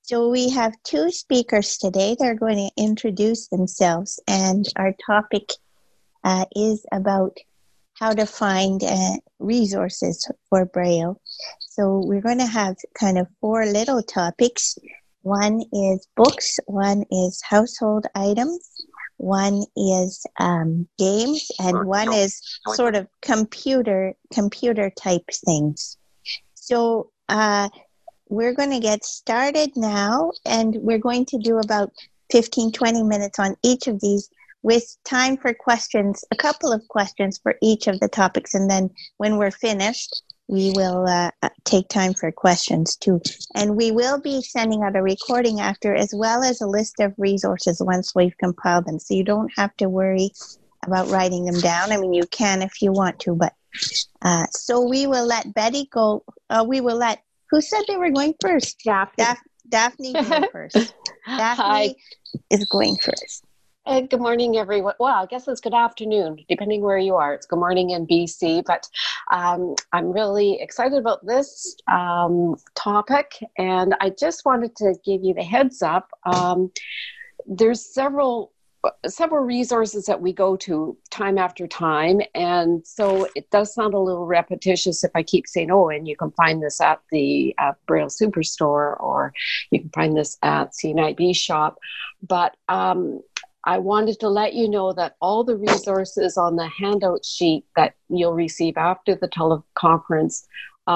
So we have two speakers today. They're going to introduce themselves, and our topic is about how to find resources for Braille. So we're going to have kind of four little topics. One is books, one is household items, one is games, and one is sort of computer type things. So we're going to get started now, and we're going to do about 15-20 minutes on each of these with time for questions, a couple of questions for each of the topics. And then when we're finished, we will take time for questions too. And we will be sending out a recording after, as well as a list of resources once we've compiled them. So you don't have to worry about writing them down. I mean, you can if you want to, but so we will let Betty go. Who said they were going first? Daphne going first. Daphne is going first. Good morning, everyone. Well, I guess it's good afternoon, depending where you are. It's good morning in BC, but I'm really excited about this topic, and I just wanted to give you the heads up. There's several resources that we go to time after time, and so it does sound a little repetitious if I keep saying, oh, and you can find this at the Braille Superstore, or you can find this at CNIB shop, but I wanted to let you know that all the resources on the handout sheet that you'll receive after the teleconference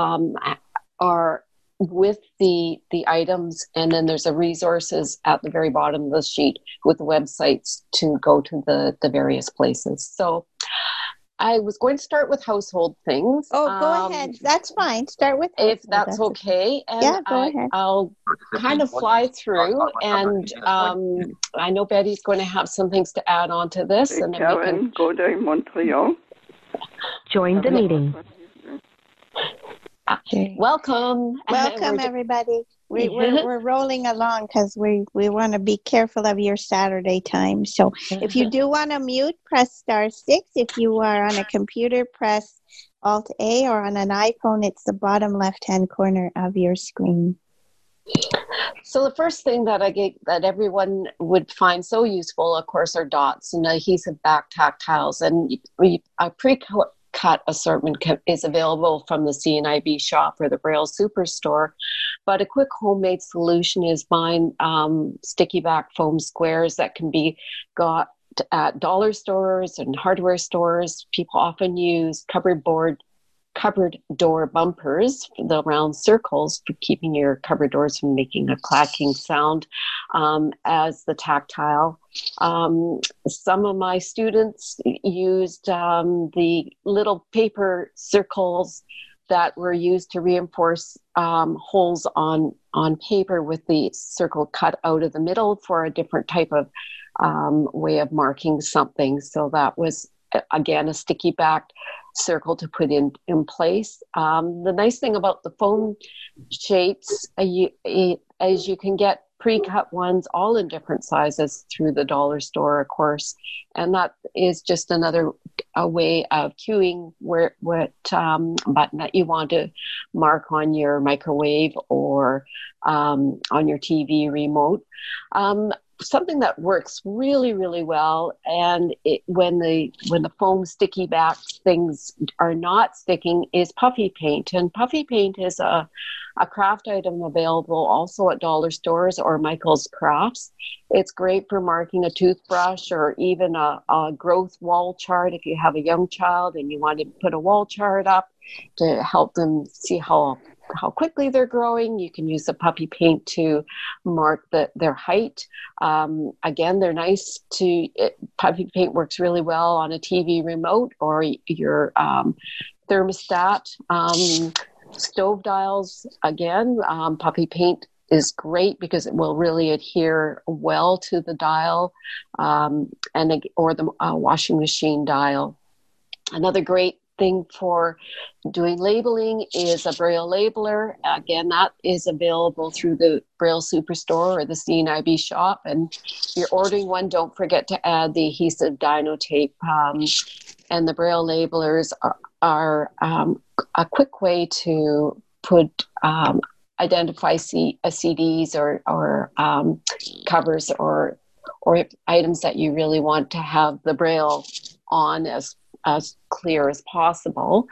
are with the items, and then there's a resources at the very bottom of the sheet with the websites to go to the various places. So I was going to start with household things. Oh, go ahead. That's fine. Start with household. If that's okay. And yeah, go ahead. I'll kind of fly through. And I know Betty's going to have some things to add on to this. Hey, and then Karen, go to Montreal. Join the meeting. Welcome. Welcome, everybody. We're rolling along because we want to be careful of your Saturday time. So if you do want to mute, press *6. If you are on a computer, press Alt-A, or on an iPhone, it's the bottom left-hand corner of your screen. So the first thing that that everyone would find so useful, of course, are dots and adhesive back tactiles. And a pre-cut assortment is available from the CNIB shop or the Braille Superstore. But a quick homemade solution is buying sticky back foam squares that can be got at dollar stores and hardware stores. People often use cupboard door bumpers, the round circles, for keeping your cupboard doors from making a clacking sound, as the tactile. Some of my students used the little paper circles that were used to reinforce holes on paper with the circle cut out of the middle for a different type of way of marking something. So that was, again, a sticky backed circle to put in place. The nice thing about the foam shapes is you can get pre-cut ones all in different sizes through the dollar store, of course, and that is just another way of cueing what button that you want to mark on your microwave or on your TV remote. Something that works really, really well, and when the foam sticky back things are not sticking, is puffy paint. And puffy paint is a craft item available also at dollar stores or Michael's Crafts. It's great for marking a toothbrush or even a growth wall chart. If you have a young child and you want to put a wall chart up to help them see how quickly they're growing, you can use the puffy paint to mark their height. Again, they're nice puffy paint works really well on a TV remote or your thermostat. Stove dials, again, puffy paint is great because it will really adhere well to the dial or the washing machine dial. Another great thing for doing labeling is a Braille labeler. Again, that is available through the Braille Superstore or the CNIB shop. And if you're ordering one, don't forget to add the adhesive Dino tape. And the Braille labelers are a quick way to put identify CDs or covers or items that you really want to have the Braille on as clear as possible.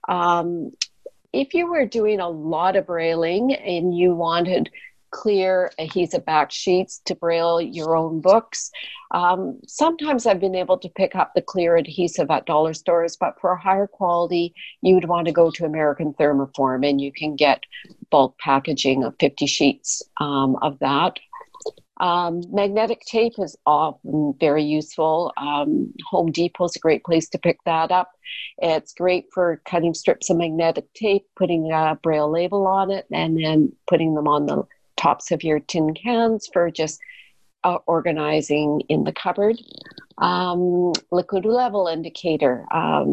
If you were doing a lot of Brailing and you wanted clear adhesive back sheets to Braille your own books, sometimes I've been able to pick up the clear adhesive at dollar stores, but for a higher quality, you would want to go to American Thermoform, and you can get bulk packaging of 50 sheets of that. Magnetic tape is often very useful. Home Depot is a great place to pick that up. It's great for cutting strips of magnetic tape, putting a Braille label on it, and then putting them on the tops of your tin cans for just organizing in the cupboard. Liquid level indicator,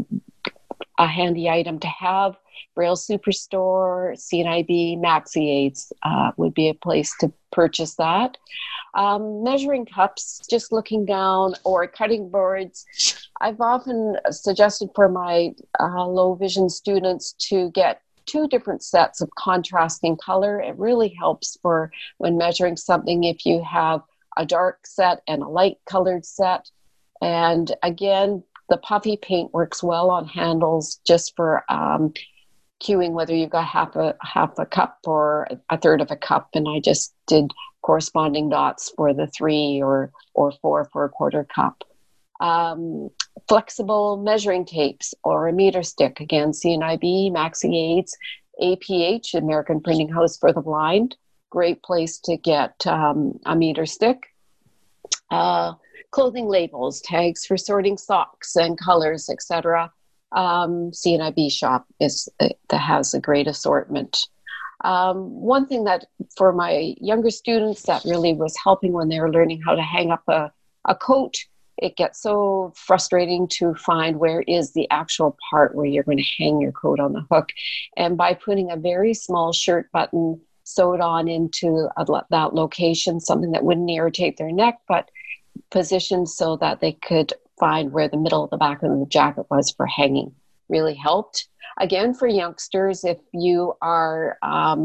a handy item to have. Braille Superstore, CNIB, Maxi Aids would be a place to purchase that. Measuring cups, just looking down, or cutting boards. I've often suggested for my low vision students to get 2 different sets of contrasting color. It really helps for when measuring something if you have a dark set and a light colored set. And again, the puffy paint works well on handles just for cueing whether you've got half a cup or a third of a cup. And I just did corresponding dots for the 3 or 4 for a quarter cup. Flexible measuring tapes or a meter stick. Again, CNIB, Maxi Aids, APH, American Printing House for the Blind. Great place to get a meter stick. Clothing labels, tags for sorting socks and colors, etc. CNIB shop that has a great assortment. One thing that for my younger students that really was helping when they were learning how to hang up a coat, it gets so frustrating to find where is the actual part where you're going to hang your coat on the hook. And by putting a very small shirt button sewed on into that location, something that wouldn't irritate their neck, but positioned so that they could find where the middle of the back of the jacket was for hanging, really helped. Again, for youngsters, if you are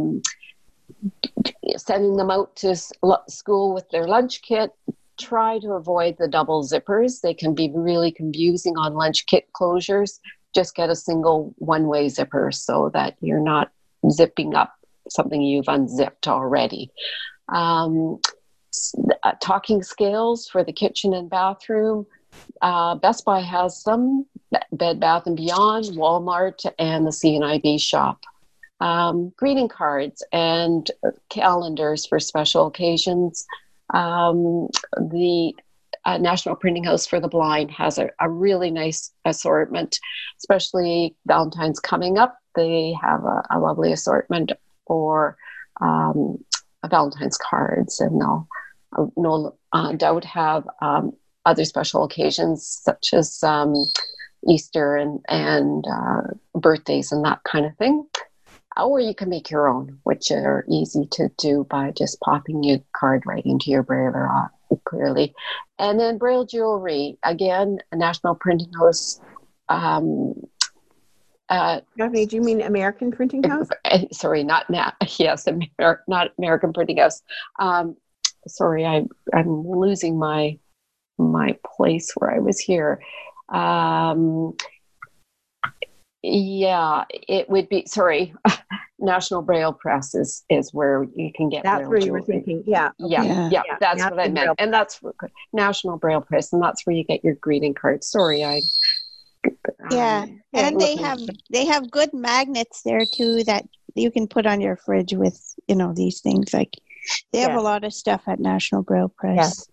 sending them out to school with their lunch kit, try to avoid the double zippers. They can be really confusing on lunch kit closures. Just get a single one-way zipper so that you're not zipping up something you've unzipped already. Talking scales for the kitchen and bathroom. Best Buy has some, Bed Bath & Beyond, Walmart, and the CNIB shop. Greeting cards and calendars for special occasions. The National Printing House for the Blind has a really nice assortment, especially Valentine's coming up. They have a lovely assortment for Valentine's cards, and they'll no doubt have other special occasions such as Easter and birthdays and that kind of thing. Or you can make your own, which are easy to do by just popping your card right into your brailler clearly. And then Braille jewelry, again, National Printing House. Okay, do you mean American Printing House? Sorry, not American Printing House. Sorry, I'm losing my place where I was here. Yeah, it would be, sorry, National Braille Press is where you can get that's Braille where you jewelry. were thinking. Yeah, that's what I meant. And that's National Braille Press, and that's where you get your greeting cards. Sorry, and they have good magnets there too that you can put on your fridge with these things. Like they have a lot of stuff at National Braille Press.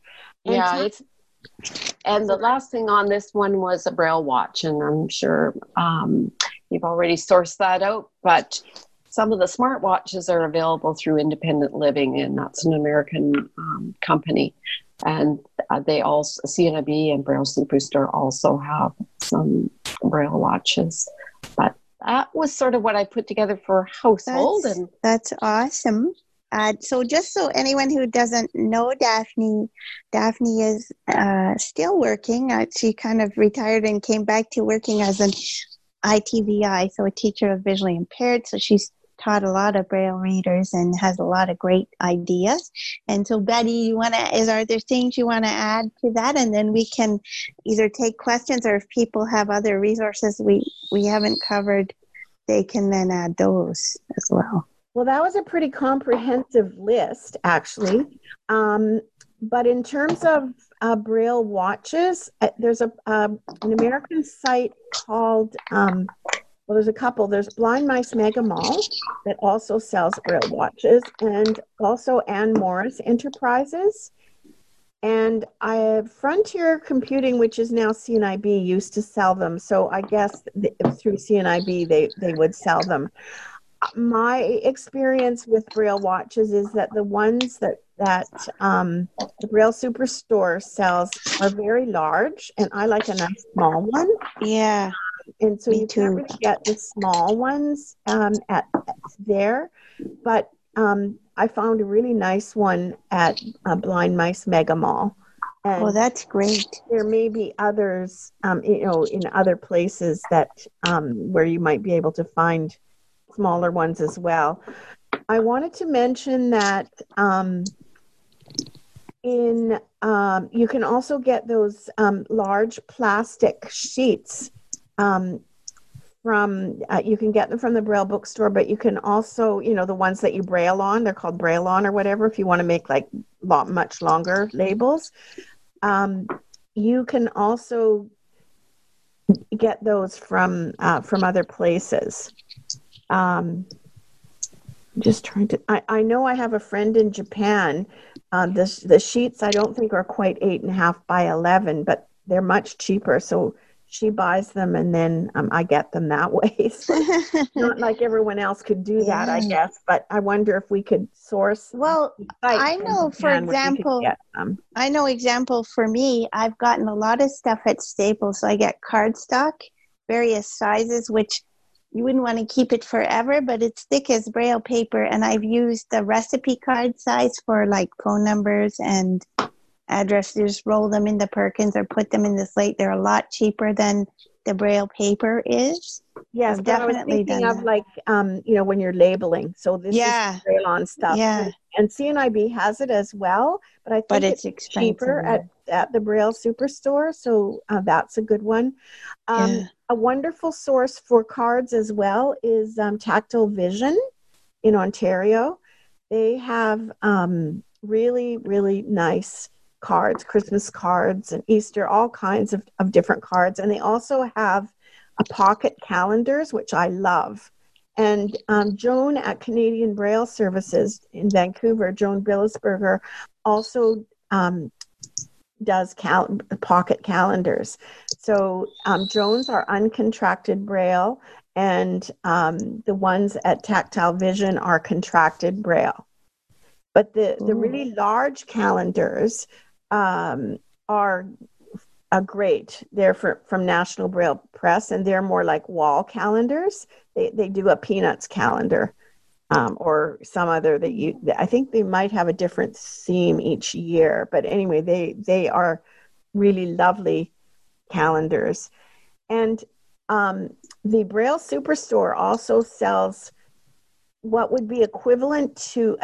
And the last thing on this one was a Braille watch, and I'm sure you've already sourced that out, but some of the smart watches are available through Independent Living, and that's an American company. And they also, CNIB and Braille Superstore also have some Braille watches. But that was sort of what I put together for household. That's awesome. So just so anyone who doesn't know Daphne is still working. She kind of retired and came back to working as an ITVI, so a teacher of visually impaired. So she's taught a lot of Braille readers and has a lot of great ideas. And so, Betty, are there things you want to add to that? And then we can either take questions, or if people have other resources we haven't covered, they can then add those as well. Well, that was a pretty comprehensive list, actually. But in terms of Braille watches, there's an American site called, well, there's a couple. There's Blind Mice Mega Mall that also sells Braille watches, and also Ann Morris Enterprises. And Frontier Computing, which is now CNIB, used to sell them. So I guess through CNIB, they would sell them. My experience with Braille watches is that the ones that the Braille Superstore sells are very large, and I like a nice small one. Yeah. And so you too. can't really get the small ones at there. But I found a really nice one at Blind Mice Mega Mall. And that's great. there may be others, in other places that where you might be able to find smaller ones as well. I wanted to mention that you can also get those large plastic sheets you can get them from the Braille bookstore, but you can also, the ones that you Braille on, they're called Braille on or whatever, if you want to make like much longer labels. You can also get those from other places. Just trying to, I know I have a friend in Japan. The sheets I don't think are quite 8.5 by 11, but they're much cheaper. So she buys them, and then I get them that way. So not like everyone else could do that, I guess. But I wonder if we could source. Well, I know, for example, for me, I've gotten a lot of stuff at Staples. So I get cardstock, various sizes, which you wouldn't want to keep it forever, but it's thick as Braille paper. And I've used the recipe card size for like phone numbers and addresses. Roll them into Perkins or put them in the slate. They're a lot cheaper than the Braille paper is. Yes, I've definitely thinking of like, when you're labeling. So this is Braille on stuff. Yeah. And CNIB has it as well, but I think it's cheaper at the Braille Superstore. So that's a good one. A wonderful source for cards as well is Tactile Vision in Ontario. They have really, really nice cards, Christmas cards and Easter, all kinds of different cards. And they also have a pocket calendars, which I love. And Joan at Canadian Braille Services in Vancouver, Joan Billisberger, also does pocket calendars. So Joan's are uncontracted Braille, and the ones at Tactile Vision are contracted Braille. But the really large calendars are great. They're from National Braille Press, and they're more like wall calendars. They do a Peanuts calendar or some other I think they might have a different theme each year. But anyway, they are really lovely calendars. And the Braille Superstore also sells what would be equivalent to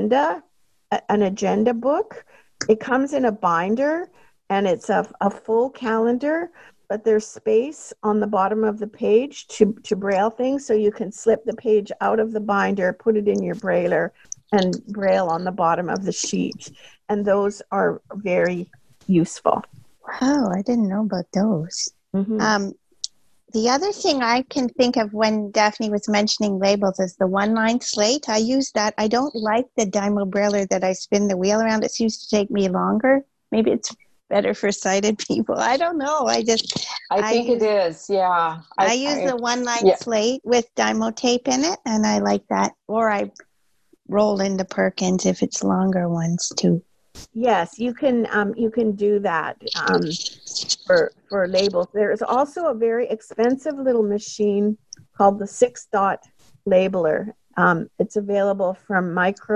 an agenda book. It comes in a binder, and it's a full calendar, but there's space on the bottom of the page to Braille things, so you can slip the page out of the binder, put it in your Brailler, and Braille on the bottom of the sheet. And those are very useful. Wow, I didn't know about those. Mm-hmm. The other thing I can think of when Daphne was mentioning labels is the one-line slate. I use that. I don't like the Dymo Brailler that I spin the wheel around. It seems to take me longer. Maybe it's better for sighted people. I don't know. I think it is. Yeah. I use the one-line slate with Dymo tape in it, and I like that. Or I roll into Perkins if it's longer ones too. Yes, you can do that for labels. There is also a very expensive little machine called the 6-dot labeler. It's available from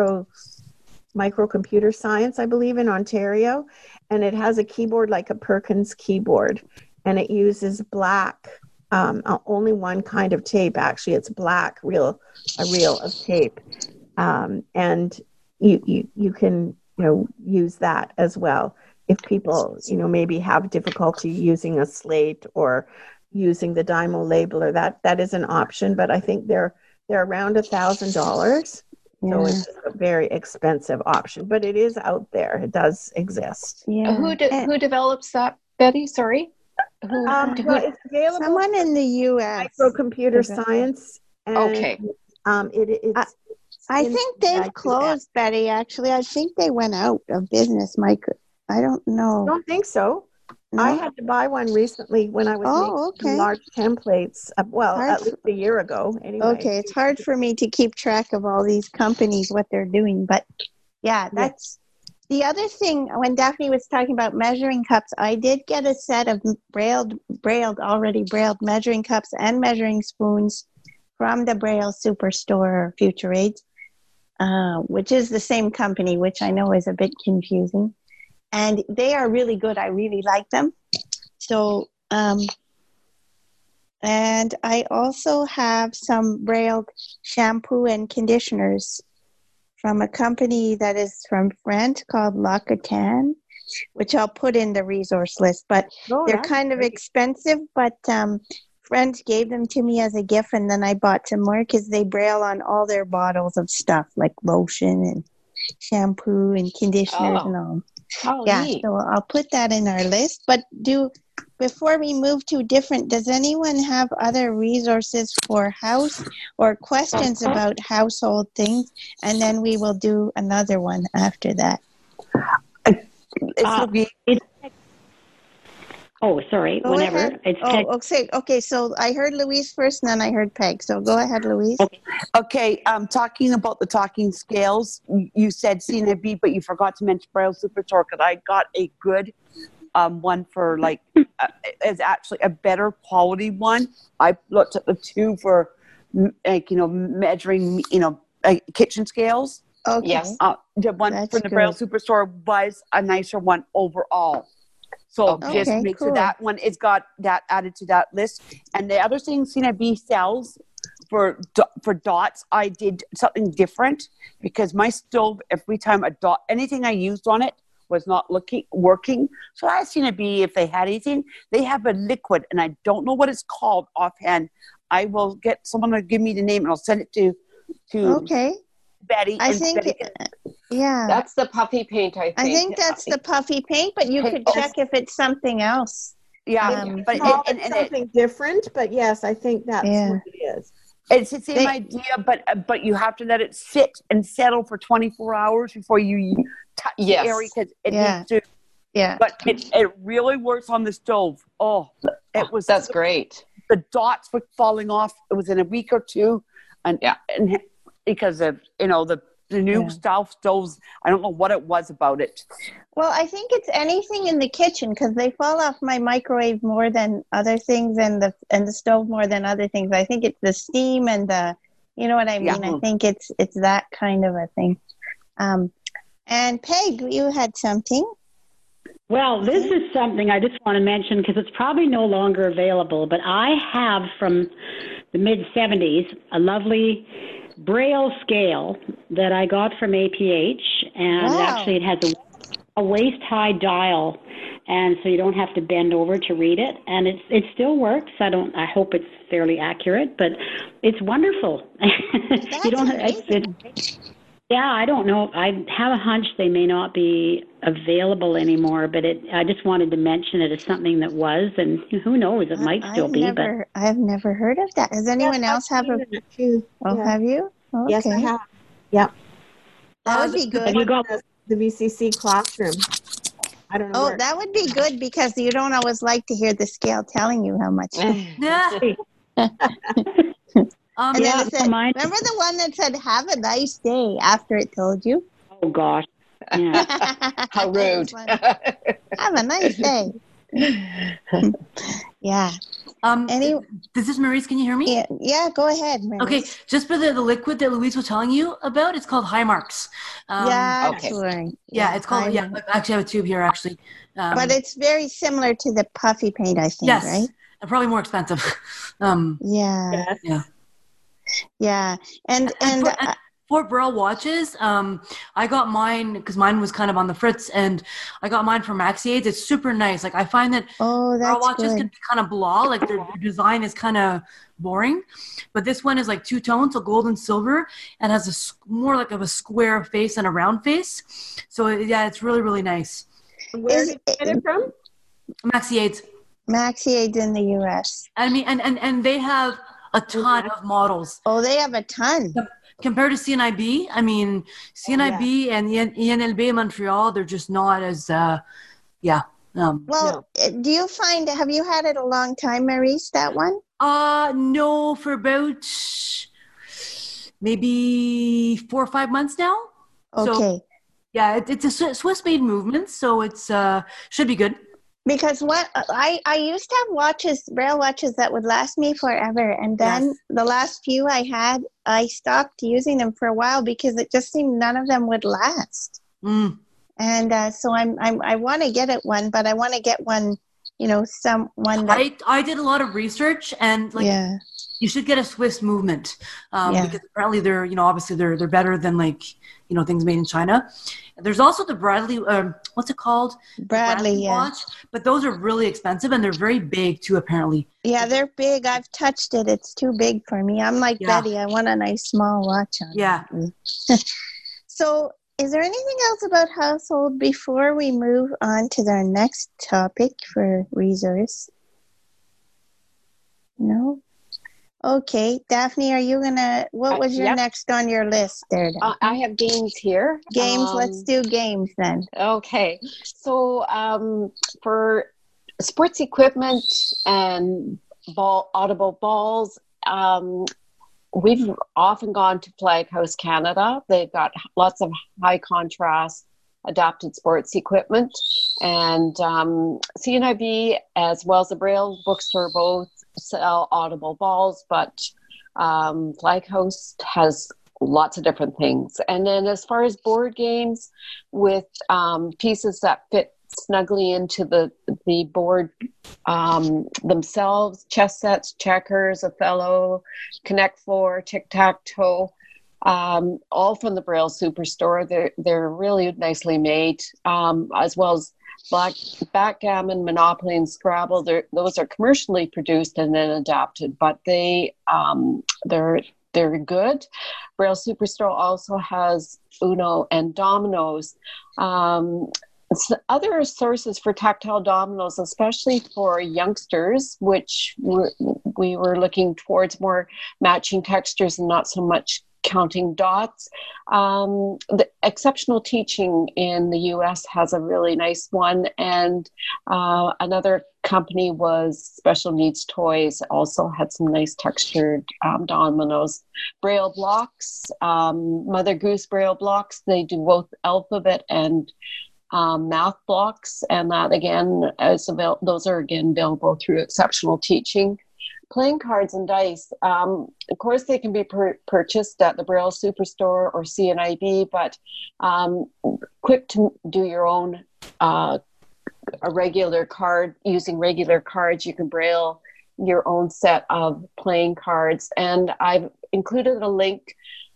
Microcomputer Science, I believe, in Ontario, and it has a keyboard like a Perkins keyboard, and it uses black only one kind of tape. Actually, it's black a reel of tape, and you can use that as well if people maybe have difficulty using a slate or using the Dymo labeler. That is an option, but I think they're around $1,000. So it's a very expensive option, but it is out there. It does exist. Yeah. Who develops that, Betty? Sorry. Well, it's available. Someone in the U.S. Microcomputer Science. And, okay. I think they've closed, Betty. Actually, I think they went out of business. I don't know. I don't think so. No? I had to buy one recently when I was making large templates. At least a year ago. Anyway. Okay, it's hard for me to keep track of all these companies, what they're doing. But that's the other thing. When Daphne was talking about measuring cups, I did get a set of already brailled measuring cups and measuring spoons from the Braille Superstore Future Aids, which is the same company, which I know is a bit confusing. And they are really good. I really like them. So, and I also have some brailled shampoo and conditioners from a company that is from France called L'Occitane, which I'll put in the resource list. But they're kind of expensive, but friends gave them to me as a gift, and then I bought some more because they braille on all their bottles of stuff like lotion and shampoo and conditioners and all. Neat. So I'll put that in our list. But before we move to different, does anyone have other resources for house or questions about household things? And then we will do another one after that. Sorry. Go whenever. Ahead. Okay. So I heard Louise first, and then I heard Peg. So go ahead, Louise. Okay. Talking about the talking scales, you said CNIB, but you forgot to mention Braille Superstore, because I got a good one for is actually a better quality one. I looked at the two for measuring kitchen scales. Okay. Yes. The one from the Braille Superstore was a nicer one overall. So just make sure that one is got that added to that list. And the other thing CNIB sells for dots, I did something different, because my stove, every time anything I used on it was not working. So I asked CNIB if they had anything. They have a liquid, and I don't know what it's called offhand. I will get someone to give me the name, and I'll send it to Betty. I think, that's the puffy paint. I think that's the puffy paint, but you could check if it's something else. Yeah, but it's something different. But yes, I think that's what it is. It's the same idea, but you have to let it sit and settle for 24 hours before you touch the area, because it needs to. Yeah, but it really works on the stove. That's great. The dots were falling off. It was in a week or two, and because of the new style stoves, I don't know what it was about it. Well, I think it's anything in the kitchen, because they fall off my microwave more than other things, and the stove more than other things. I think it's the steam and the, you know what I mean. I think it's that kind of a thing. And Peg, you had something. Well, this is something I just want to mention, because it's probably no longer available, but I have from the mid-'70s a lovely Braille scale that I got from APH, and actually it has a waist-high dial, and so you don't have to bend over to read it, and it still works. I hope it's fairly accurate, but it's wonderful. That's amazing. I don't know. I have a hunch they may not be available anymore, but I just wanted to mention it as something that was, and who knows, it might still be. But I've never heard of that. Does anyone else have a? Have you? Okay. Yes, I have. Yeah. That would be good. Have you got the VCC classroom? I don't know. That would be good, because you don't always like to hear the scale telling you how much. And then it said, remember the one that said, "Have a nice day," after it told you? Oh, gosh. Yeah. How rude. Have a nice day. Yeah. This is Maurice. Can you hear me? Yeah, go ahead, Maurice. Okay, just for the liquid that Louise was telling you about, it's called Highmarks. It's called, I actually have a tube here, actually. But it's very similar to the puffy paint, I think, right? probably more expensive. Yeah. And for Braille watches, I got mine because mine was kind of on the fritz, and I got mine from Maxi-Aids. It's super nice. Like I find that Braille watches can be kind of blah, like their design is kind of boring, but this one is like two tones, so gold and silver, and has more like of a square face and a round face. So yeah, it's really, really nice. Where did you get it from? Maxi-Aids. Maxi-Aids in the US. I mean, and they have a ton of models. Oh, they have a ton. Compared to CNIB, I mean, CNIB and INLB Montreal, they're just not as, do you find, have you had it a long time, Maurice, that one? No, for about maybe 4 or 5 months now. Okay. So, yeah, it's a Swiss-made movement, so it's should be good. Because what I used to have Braille watches that would last me forever, and then the last few I had, I stopped using them for a while because it just seemed none of them would last. And so I want to get it one, but I want to get one, one that I did a lot of research, and you should get a Swiss movement because apparently they're obviously they're better than things made in China. There's also the Bradley, what's it called? Bradley watch, but those are really expensive and they're very big too, apparently. Yeah, they're big. I've touched it. It's too big for me. I'm like Betty. I want a nice small watch on. Yeah. So, is there anything else about household before we move on to our next topic for resource? No. Okay, Daphne, are you what was your next on your list there? I have games here. Games, let's do games then. Okay, so for sports equipment and audible balls, we've often gone to Flag House Canada. They've got lots of high contrast adapted sports equipment, and CNIB as well as the Braille bookstore both sell audible balls, but Flag House has lots of different things. And then as far as board games with pieces that fit snugly into the board themselves, chess sets, checkers, Othello, Connect Four, Tic-Tac-Toe, all from the Braille Superstore. They're really nicely made, as well as backgammon, Monopoly, and Scrabble. Those are commercially produced and then adapted, but they're good. Braille Superstore also has Uno and Dominoes. Other sources for tactile dominoes, especially for youngsters, which we were looking towards more matching textures and not so much counting dots. The Exceptional Teaching in the US has a really nice one, and another company was Special Needs Toys, also had some nice textured dominoes. Braille blocks, Mother Goose Braille blocks, they do both alphabet and math blocks, and that again those are again available through Exceptional Teaching. Playing cards and dice, of course, they can be purchased at the Braille Superstore or CNIB, but quick to do your own a regular card. Using regular cards, you can Braille your own set of playing cards. And I've included a link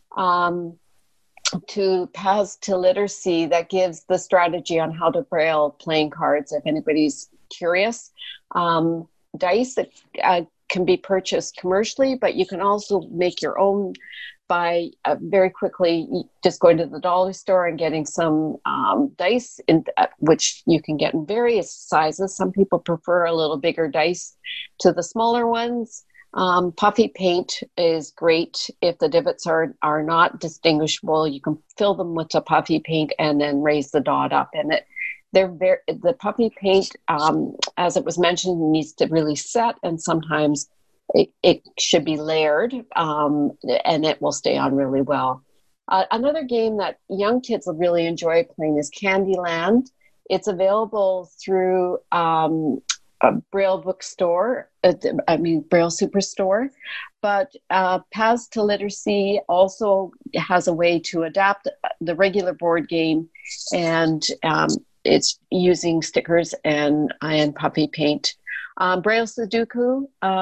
to Paths to Literacy that gives the strategy on how to Braille playing cards if anybody's curious. Dice that can be purchased commercially, but you can also make your own by very quickly just going to the dollar store and getting some dice, which you can get in various sizes. Some people prefer a little bigger dice to the smaller ones. Puffy paint is great if the divots are not distinguishable. You can fill them with a puffy paint and then raise the dot up in it. The puffy paint, as it was mentioned, needs to really set, and sometimes it should be layered, and it will stay on really well. Another game that young kids will really enjoy playing is Candyland. It's available through a Braille bookstore, Braille Superstore, but Paths to Literacy also has a way to adapt the regular board game, and it's using stickers and puffy paint. Braille Sudoku,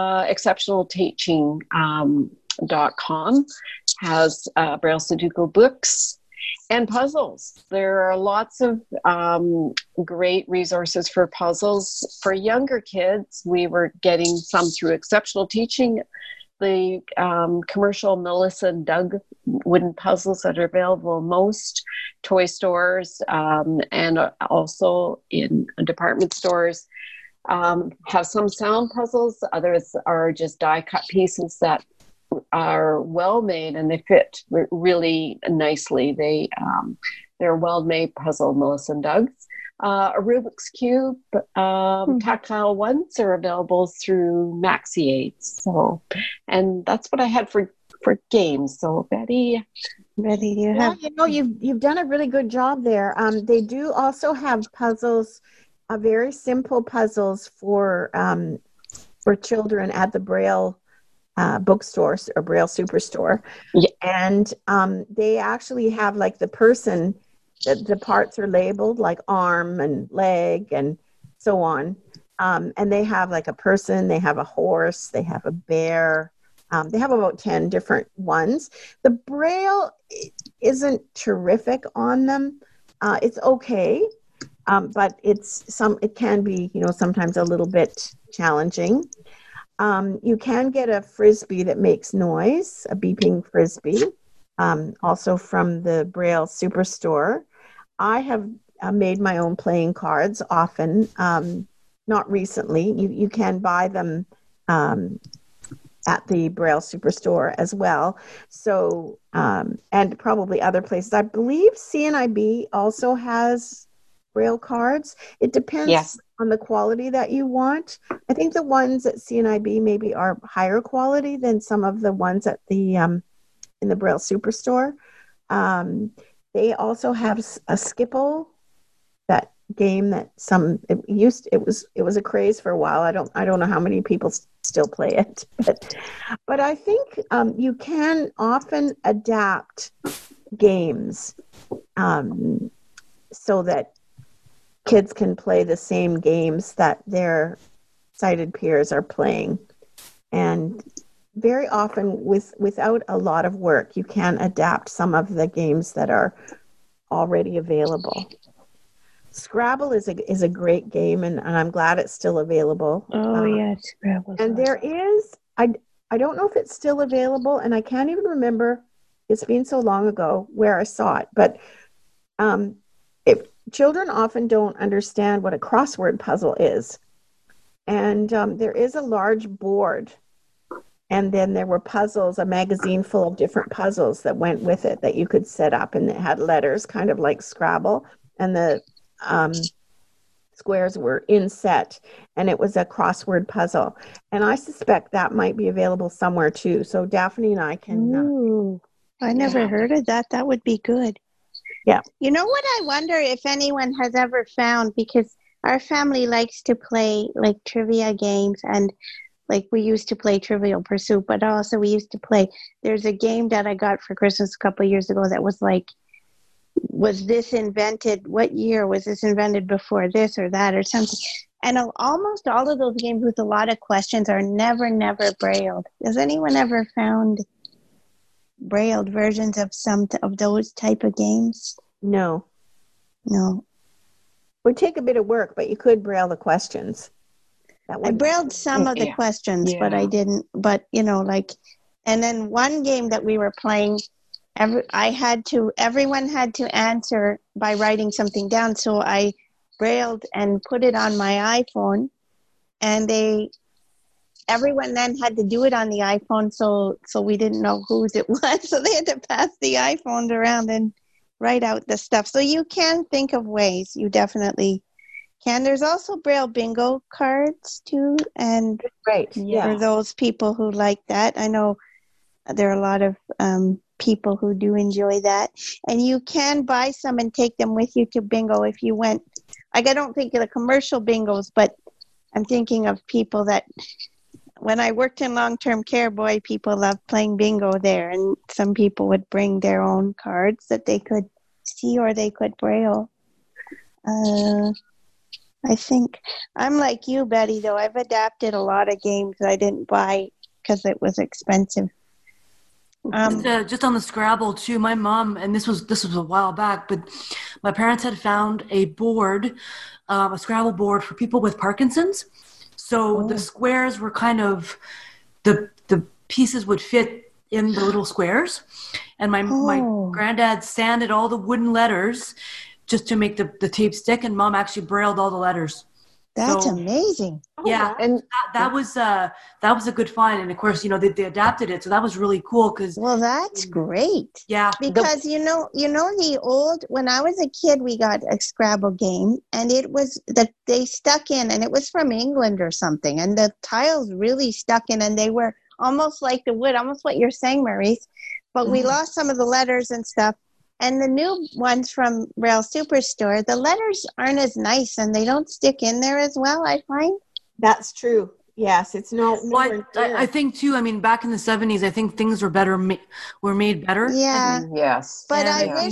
exceptionalteaching.com has Braille Sudoku books and puzzles. There are lots of great resources for puzzles. For younger kids, we were getting some through Exceptional Teaching, the commercial Melissa and Doug wooden puzzles that are available in most toy stores and also in department stores. Have some sound puzzles. Others are just die-cut pieces that are well made and they fit really nicely. They're well-made puzzle, Melissa and Doug's. A Rubik's Cube, tactile ones are available through Maxi-Aids. So, and that's what I had for games. So, Betty, you have? You know, you've done a really good job there. They do also have puzzles, very simple puzzles for children at the Braille bookstore or Braille Superstore. Yeah. And they actually have like the person, the parts are labeled like arm and leg and so on. And they have like a person, they have a horse, they have a bear. They have about 10 different ones. The Braille isn't terrific on them. It's okay, but it can be, sometimes a little bit challenging. You can get a Frisbee that makes noise, a beeping Frisbee, also from the Braille Superstore. I have made my own playing cards often, not recently. You can buy them at the Braille Superstore as well. So, and probably other places. I believe CNIB also has Braille cards. It depends on the quality that you want. I think the ones at CNIB maybe are higher quality than some of the ones at the in the Braille Superstore. They also have a Skipple, that game that it was a craze for a while. I don't know how many people still play it, but I think you can often adapt games so that kids can play the same games that their sighted peers are playing. And very often without a lot of work, you can adapt some of the games that are already available. Scrabble is a great game, and I'm glad it's still available. Oh, yeah, Scrabble. And there is, I don't know if it's still available, and I can't even remember, it's been so long ago where I saw it, but children often don't understand what a crossword puzzle is. And there is a large board, and then there were puzzles, a magazine full of different puzzles that went with it that you could set up, and it had letters, kind of like Scrabble, and the squares were inset, and it was a crossword puzzle. And I suspect that might be available somewhere too. So Daphne and I can. Ooh, I never heard of that. That would be good. Yeah. You know what I wonder if anyone has ever found, because our family likes to play like trivia games, and like we used to play Trivial Pursuit, but also we used to play, there's a game that I got for Christmas a couple of years ago that was like, was this invented, what year was this invented before this or that or something? And almost all of those games with a lot of questions are never brailled. Has anyone ever found brailled versions of some of those type of games? No. It would take a bit of work, but you could braille the questions. I brailled some of the questions, but I didn't. But, and then one game that we were playing, everyone had to answer by writing something down. So I brailled and put it on my iPhone, and everyone then had to do it on the iPhone. So we didn't know whose it was. So they had to pass the iPhones around and write out the stuff. So you can think of ways. You definitely can. There's also Braille bingo cards too. And for those people who like that, I know there are a lot of people who do enjoy that. And you can buy some and take them with you to bingo if you went. I don't think of the commercial bingos, but I'm thinking of people that, when I worked in long-term care, people loved playing bingo there. And some people would bring their own cards that they could see or they could braille. I think I'm like you, Betty, though. I've adapted a lot of games I didn't buy because it was expensive. Just on the Scrabble too, my mom, and this was a while back, but my parents had found a board, a Scrabble board for people with Parkinson's. So the squares were kind of, the pieces would fit in the little squares, and my granddad sanded all the wooden letters just to make the tape stick, and Mom actually brailled all the letters. That's amazing. Yeah, and that was a good find, and of course, they adapted it, so that was really cool. Well, that's great. Yeah, because the old, when I was a kid, we got a Scrabble game, and it was that they stuck in, and it was from England or something, and the tiles really stuck in, and they were almost like the wood, almost what you're saying, Maurice. But we lost some of the letters and stuff. And the new ones from Braille Superstore, the letters aren't as nice and they don't stick in there as well, I find. That's true. Yes, it's no. I think too. I mean, back in the 70s, I think things were made better. Yeah. Yes. But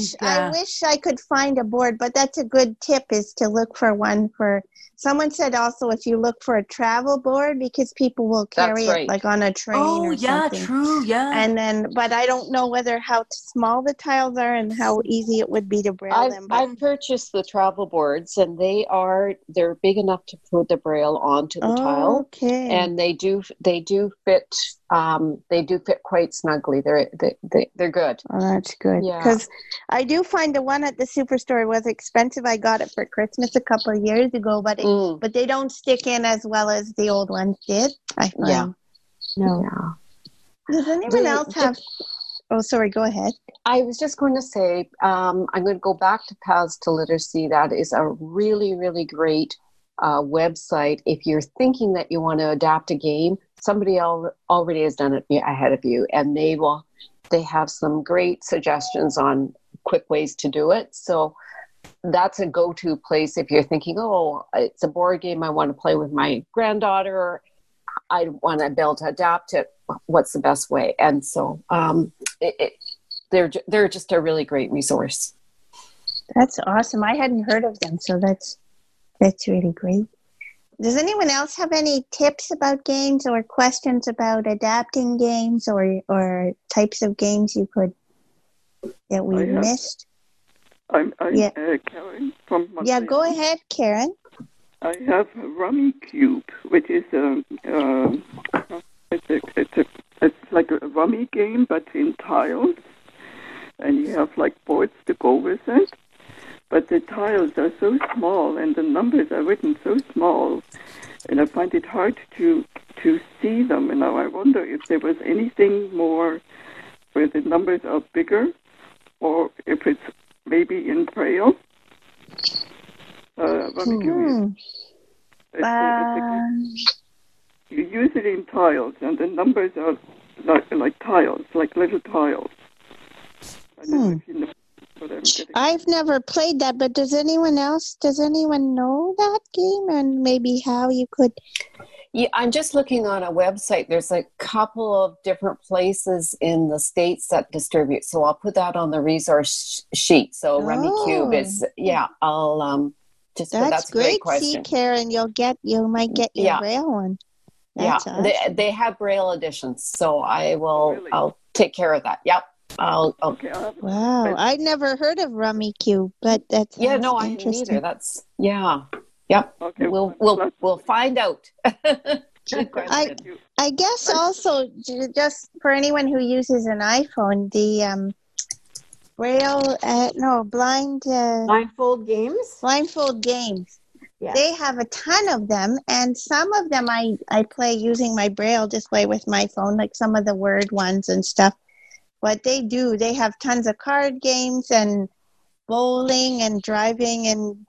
I wish I could find a board. But that's a good tip, is to look for one for. Someone said also if you look for a travel board, because people will carry it like on a train or something. Oh, yeah, true, yeah. And then, but I don't know how small the tiles are and how easy it would be to braille them. I've purchased the travel boards, and they're big enough to put the braille onto the tile. Okay. And they do fit. They do fit quite snugly. They're good. Oh, that's good. Yeah. Because I do find the one at the Superstore was expensive. I got it for Christmas a couple of years ago, but they don't stick in as well as the old ones did, I find. Yeah. No. Yeah. Does anyone else have... Oh, sorry, go ahead. I was just going to say, I'm going to go back to Paths to Literacy. That is a really, really great website. If you're thinking that you want to adapt a game, somebody already has done it ahead of you, and they have some great suggestions on quick ways to do it. So that's a go-to place if you're thinking, it's a board game I want to play with my granddaughter, I want to be able to adapt it. What's the best way? And so they're just a really great resource. That's awesome. I hadn't heard of them, so that's really great. Does anyone else have any tips about games or questions about adapting games or types of games that we missed? I'm Karen from Montreal. Yeah, go ahead, Karen. I have Rummikub, which is it's like a rummy game, but in tiles, and you have like boards to go with it. But the tiles are so small, and the numbers are written so small, and I find it hard to see them. And now I wonder if there was anything more where the numbers are bigger, or if it's maybe in Braille. You use it in tiles, and the numbers are like tiles, like little tiles. I don't know if you know. I've never played that, but does anyone know that game and maybe how you could? Yeah, I'm just looking on a website. There's a couple of different places in the States that distribute. So I'll put that on the resource sheet. So Rummikub is, I'll that's a great question. See, Karen, you might get your Braille one. That's awesome. They have Braille editions. So I'll take care of that. Yep. Wow, I'd never heard of Rummikub, but that's I didn't either. That's yep. Okay, we'll find out. I guess also just for anyone who uses an iPhone, the Braille Blindfold Games. Blindfold Games. Yeah. They have a ton of them, and some of them I play using my Braille display with my phone, like some of the word ones and stuff. But they have tons of card games and bowling and driving and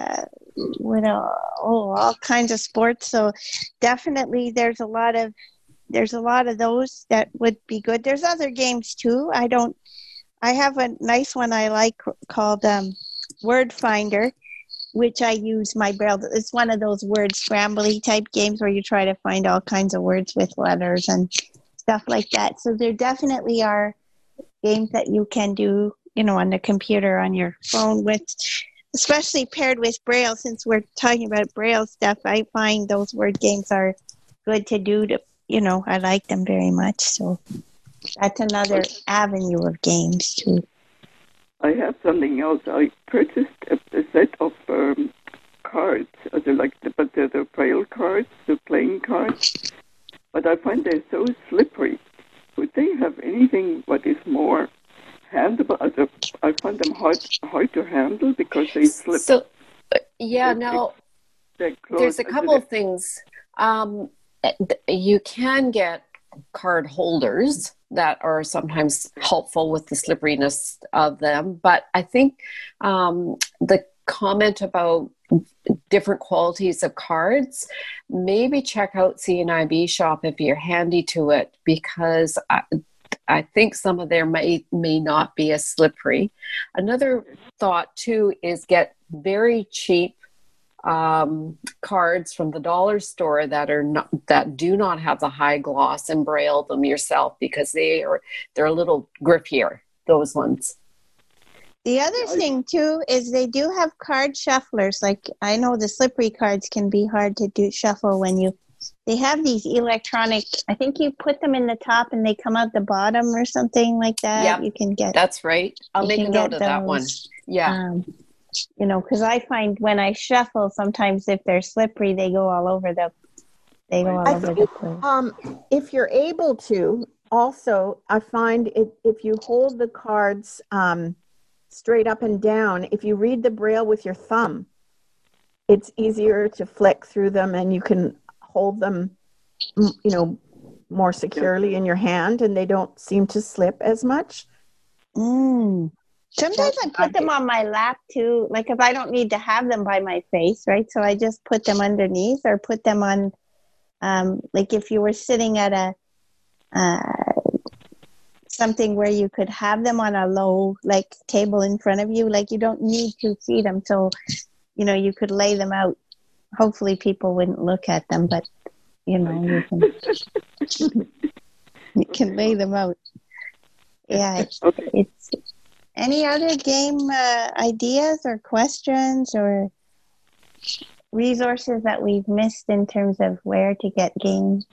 all kinds of sports. So definitely there's a lot of those that would be good. There's other games too. I have a nice one I like called Word Finder, which I use my Braille. It's one of those word scrambly type games where you try to find all kinds of words with letters and stuff like that. So there definitely are games that you can do, on the computer, on your phone with especially paired with Braille, since we're talking about Braille stuff, I find those word games are good to do to, I like them very much. So that's another avenue of games too. I have something else. I purchased a set of cards, but they're the Braille cards, the playing cards. But I find they're so slippery. Would they have anything what is more handleable? I find them hard to handle because they slip. So, now there's a couple of things. You can get card holders that are sometimes helpful with the slipperiness of them, but I think the comment about different qualities of cards, maybe check out CNIB shop if you're handy to it, because I think some of there may not be as slippery. Another thought too is get very cheap cards from the dollar store that do not have the high gloss, and Braille them yourself, because they're a little grippier, those ones. The other thing too is they do have card shufflers. Like, I know the slippery cards can be hard to shuffle they have these electronic, I think you put them in the top and they come out the bottom or something like that. Yeah, you can get. That's right. I'll make a note of that one. Yeah. Because I find when I shuffle, sometimes if they're slippery, they go all over the place. If you're able to, also, I find if you hold the cards straight up and down, if you read the Braille with your thumb, it's easier to flick through them, and you can hold them, more securely in your hand, and they don't seem to slip as much. Sometimes I put them on my lap too, like if I don't need to have them by my face, right? So I just put them underneath, or put them on, like if you were sitting at something where you could have them on a low table in front of you, like you don't need to see them, so you could lay them out. Hopefully people wouldn't look at them, but you can lay them out. Yeah, it's any other game ideas or questions or resources that we've missed in terms of where to get games?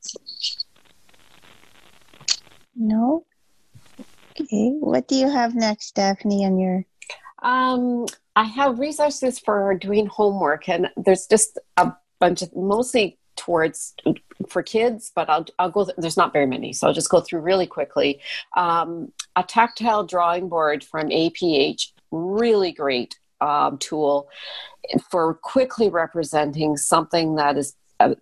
No? Okay. What do you have next, Daphne, on your... I have resources for doing homework, and there's just a bunch of, mostly towards for kids, but I'll go, there's not very many, so I'll just go through really quickly. A tactile drawing board from APH, really great tool for quickly representing something that is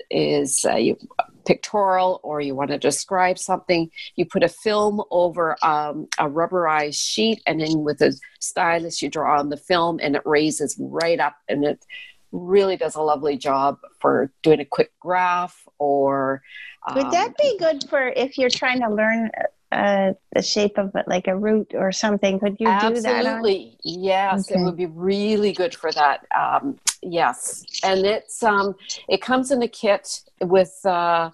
pictorial, or you want to describe something. You put a film over a rubberized sheet, and then with a stylus you draw on the film, and it raises right up, and it really does a lovely job for doing a quick graph. Or would that be good for if you're trying to learn the shape of it, like a root or something? Could you do that? Absolutely, yes. Okay. It would be really good for that. Yes, and it comes in a kit with the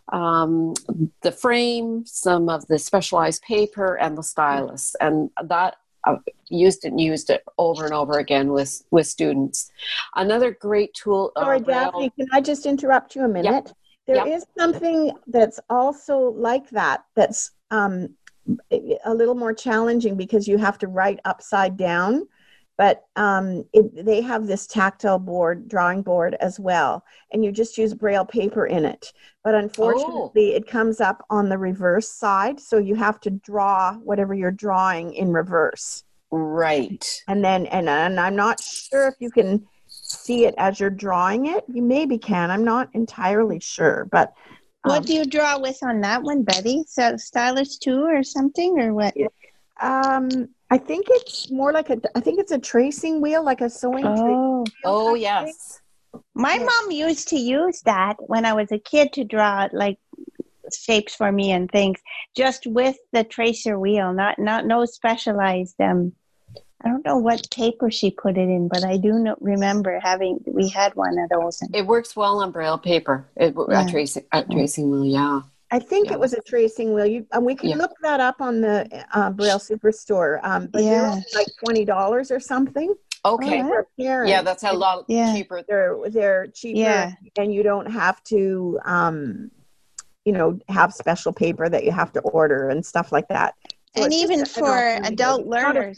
frame, some of the specialized paper, and the stylus, and that I've used it over and over again with students. Another great tool. Sorry, Daphne, can I just interrupt you a minute? Yep. There is something that's also like that. That's a little more challenging because you have to write upside down. But they have this tactile drawing board as well, and you just use Braille paper in it. But unfortunately, it comes up on the reverse side, so you have to draw whatever you're drawing in reverse. Right. And I'm not sure if you can see it as you're drawing it. You maybe can. I'm not entirely sure, but. What do you draw with on that one, Betty? So stylus 2 or something, or what? I think it's more like I think it's a tracing wheel, like a sewing tracing wheel. Yes. My mom used to use that when I was a kid to draw like shapes for me and things, just with the tracer wheel, not no specialized. I don't know what paper she put it in, but I do remember we had one of those. It works well on Braille paper. A tracing wheel, yeah. I think it was a tracing wheel. We can look that up on the Braille Superstore. But they're like $20 or something. Okay. Yeah, that's a lot cheaper. They're cheaper, and you don't have to, have special paper that you have to order and stuff like that. So and even for adult learners,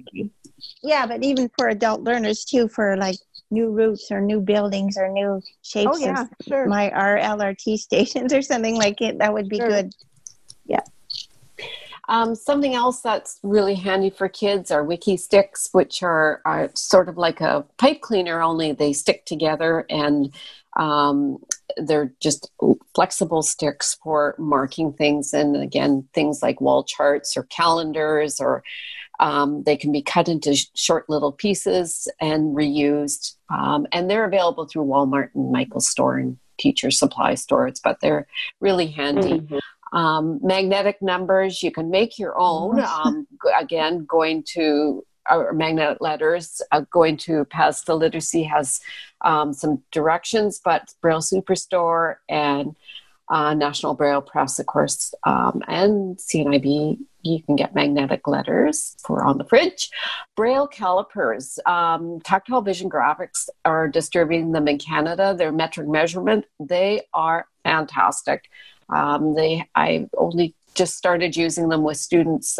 but even for adult learners too, for like new routes or new buildings or new shapes of our LRT stations or something like it, that would be good. Yeah. Something else that's really handy for kids are Wiki sticks, which are sort of like a pipe cleaner, only they stick together, and they're just flexible sticks for marking things. And again, things like wall charts or calendars, or they can be cut into short little pieces and reused. And they're available through Walmart and Michael's store and Teacher Supply stores, but they're really handy. Mm-hmm. Magnetic numbers, you can make your own. Again, going to magnetic letters, going to Pasta Literacy has some directions, but Braille Superstore and National Braille Press, of course, and CNIB, you can get magnetic letters for on the fridge. Braille calipers, Tactile Vision Graphics are distributing them in Canada. They're metric measurement. They are fantastic. I only just started using them with students,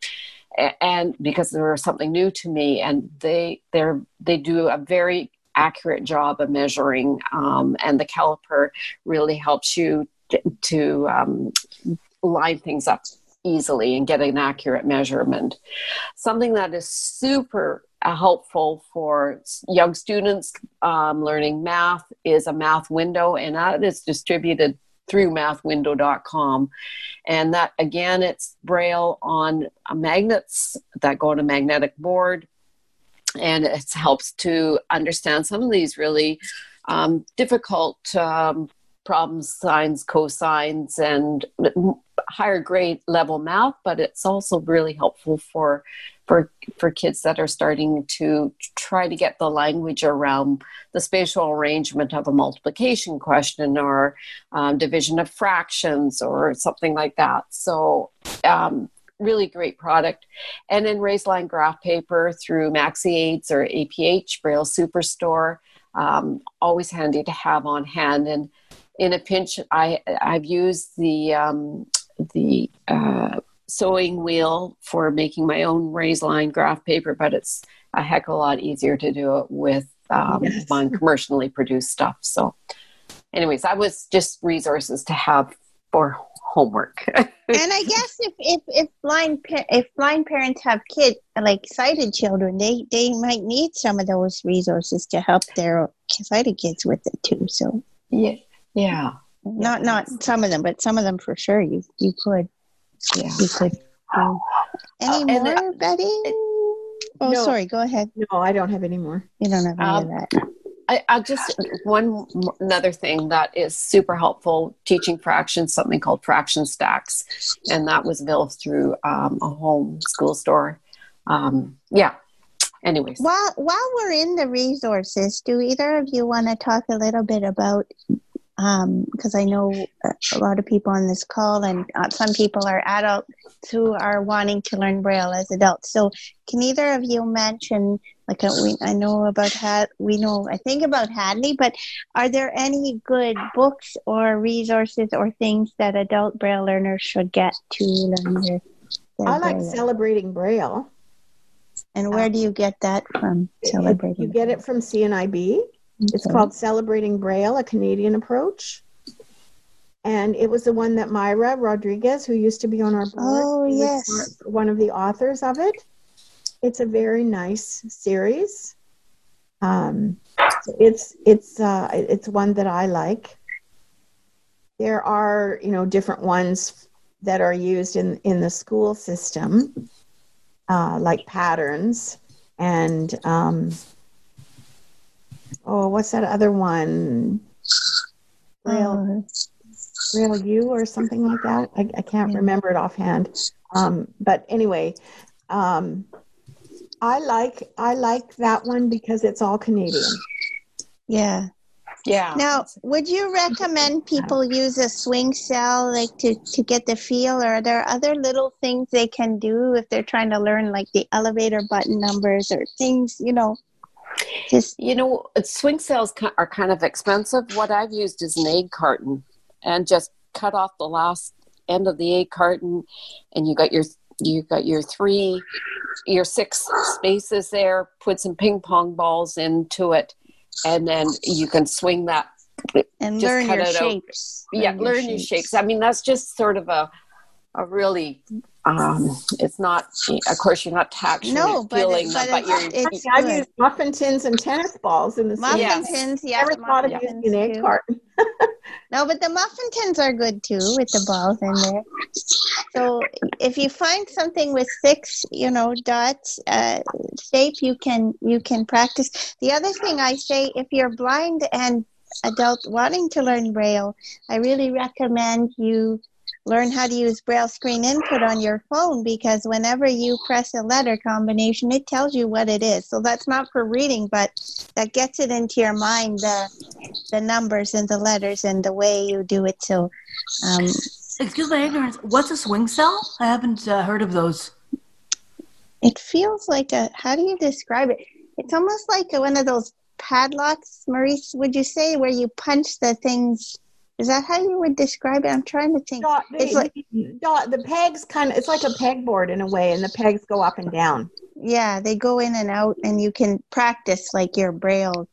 and because they were something new to me, and they do a very accurate job of measuring, and the caliper really helps you to line things up easily and get an accurate measurement. Something that is super helpful for young students learning math is a math window, and that is distributed through mathwindow.com. And that, again, it's Braille on magnets that go on a magnetic board. And it helps to understand some of these really difficult problems, sines, cosines, and higher grade level math. But it's also really helpful for kids that are starting to try to get the language around the spatial arrangement of a multiplication question, or division of fractions, or something like that. So really great product. And then raised line graph paper through MaxiAids or APH, Braille Superstore, always handy to have on hand. And in a pinch, I've used the sewing wheel for making my own raised line graph paper, but it's a heck of a lot easier to do it with my commercially produced stuff. So anyways, that was just resources to have for homework. And I guess if blind parents have kids, like sighted children, they might need some of those resources to help their sighted kids with it too. So yeah. Not some of them, but some of them for sure you could. Yeah. You could. Any more, Betty? Oh, no. Sorry. Go ahead. No, I don't have any more. You don't have any of that. I just another thing that is super helpful teaching fractions, something called Fraction Stacks, and that was available through a home school store. Anyways, while we're in the resources, do either of you want to talk a little bit about? Because I know a lot of people on this call, and some people are adults who are wanting to learn Braille as adults. So, can either of you mention, like I think about Hadley, but are there any good books or resources or things that adult Braille learners should get to learn their I like Braille? Celebrating Braille. And where do you get that from? Celebrating. You get it from CNIB. It's called Celebrating Braille, a Canadian approach. And it was the one that Myra Rodriguez, who used to be on our board, was one of the authors of it. It's a very nice series. It's one that I like. There are, different ones that are used in the school system, like patterns and what's that other one? Braille U or something like that. I can't remember it offhand. But anyway, I like that one because it's all Canadian. Yeah. Yeah. Now, would you recommend people use a swing cell like to get the feel, or are there other little things they can do if they're trying to learn like the elevator button numbers or things, just swing cells are kind of expensive. What I've used is an egg carton and just cut off the last end of the egg carton, and you got your 6 spaces there, put some ping pong balls into it, and then you can swing that and just learn cut your it shapes. Out. Yeah, learn your shapes. I mean, that's just sort of a really it's not, of course you're not feeling them, but I've used muffin tins and tennis balls in the muffin tins. Yeah, never thought of using an egg carton. No, but the muffin tins are good too with the balls in there. So if you find something with 6, dots shape, you can practice. The other thing I say, if you're blind and adult wanting to learn Braille, I really recommend you learn how to use Braille screen input on your phone, because whenever you press a letter combination, it tells you what it is. So that's not for reading, but that gets it into your mind, the numbers and the letters and the way you do it. So, excuse my ignorance, what's a swing cell? I haven't heard of those. It feels like how do you describe it? It's almost like one of those padlocks, Maurice, would you say, where you punch the things? Is that how you would describe it? I'm trying to think. The pegs it's like a pegboard in a way, and the pegs go up and down. Yeah, they go in and out, and you can practice like your Braille.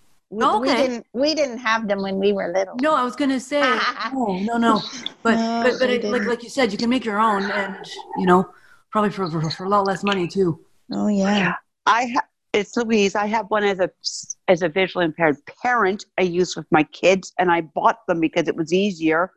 We didn't have them when we were little. No, I was gonna say no. But like you said, you can make your own, and probably for a lot less money too. Oh yeah. It's Louise. I have one as a visually impaired parent I use with my kids, and I bought them because it was easier.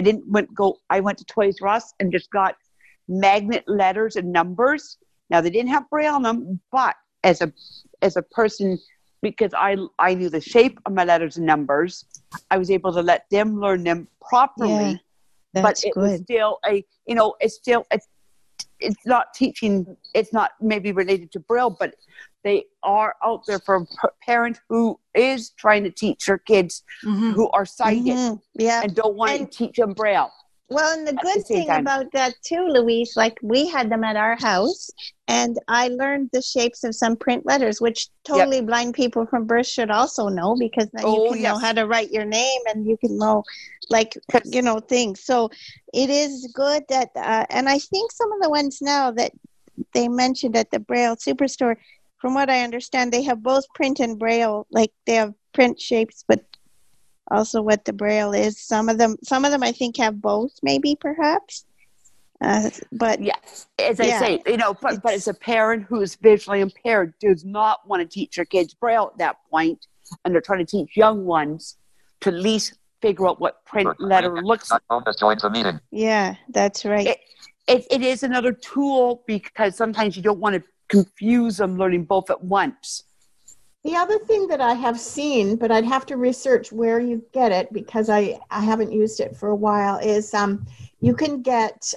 I went to Toys R Us and just got magnet letters and numbers. Now they didn't have Braille on them, but as a person, because I knew the shape of my letters and numbers, I was able to let them learn them properly. Yeah, that's good. Was still it's not teaching. It's not maybe related to Braille, but they are out there for a parent who is trying to teach their kids who are sighted and don't want to teach them Braille. Well, and the good thing about that too, Louise, like we had them at our house, and I learned the shapes of some print letters, which totally blind people from birth should also know, because then you can know how to write your name, and you can know, things. So it is good that, and I think some of the ones now that they mentioned at the Braille Superstore, from what I understand, they have both print and Braille, like they have print shapes, but also what the Braille is. Some of them I think have both, maybe perhaps. But yes, as I say, but as a parent who is visually impaired does not want to teach their kids Braille at that point, and they're trying to teach young ones to at least figure out what print letter looks like. Join the meeting. Yeah, that's right. It is another tool, because sometimes you don't want to confuse them learning both at once. The other thing that I have seen, but I'd have to research where you get it because I haven't used it for a while, is you can get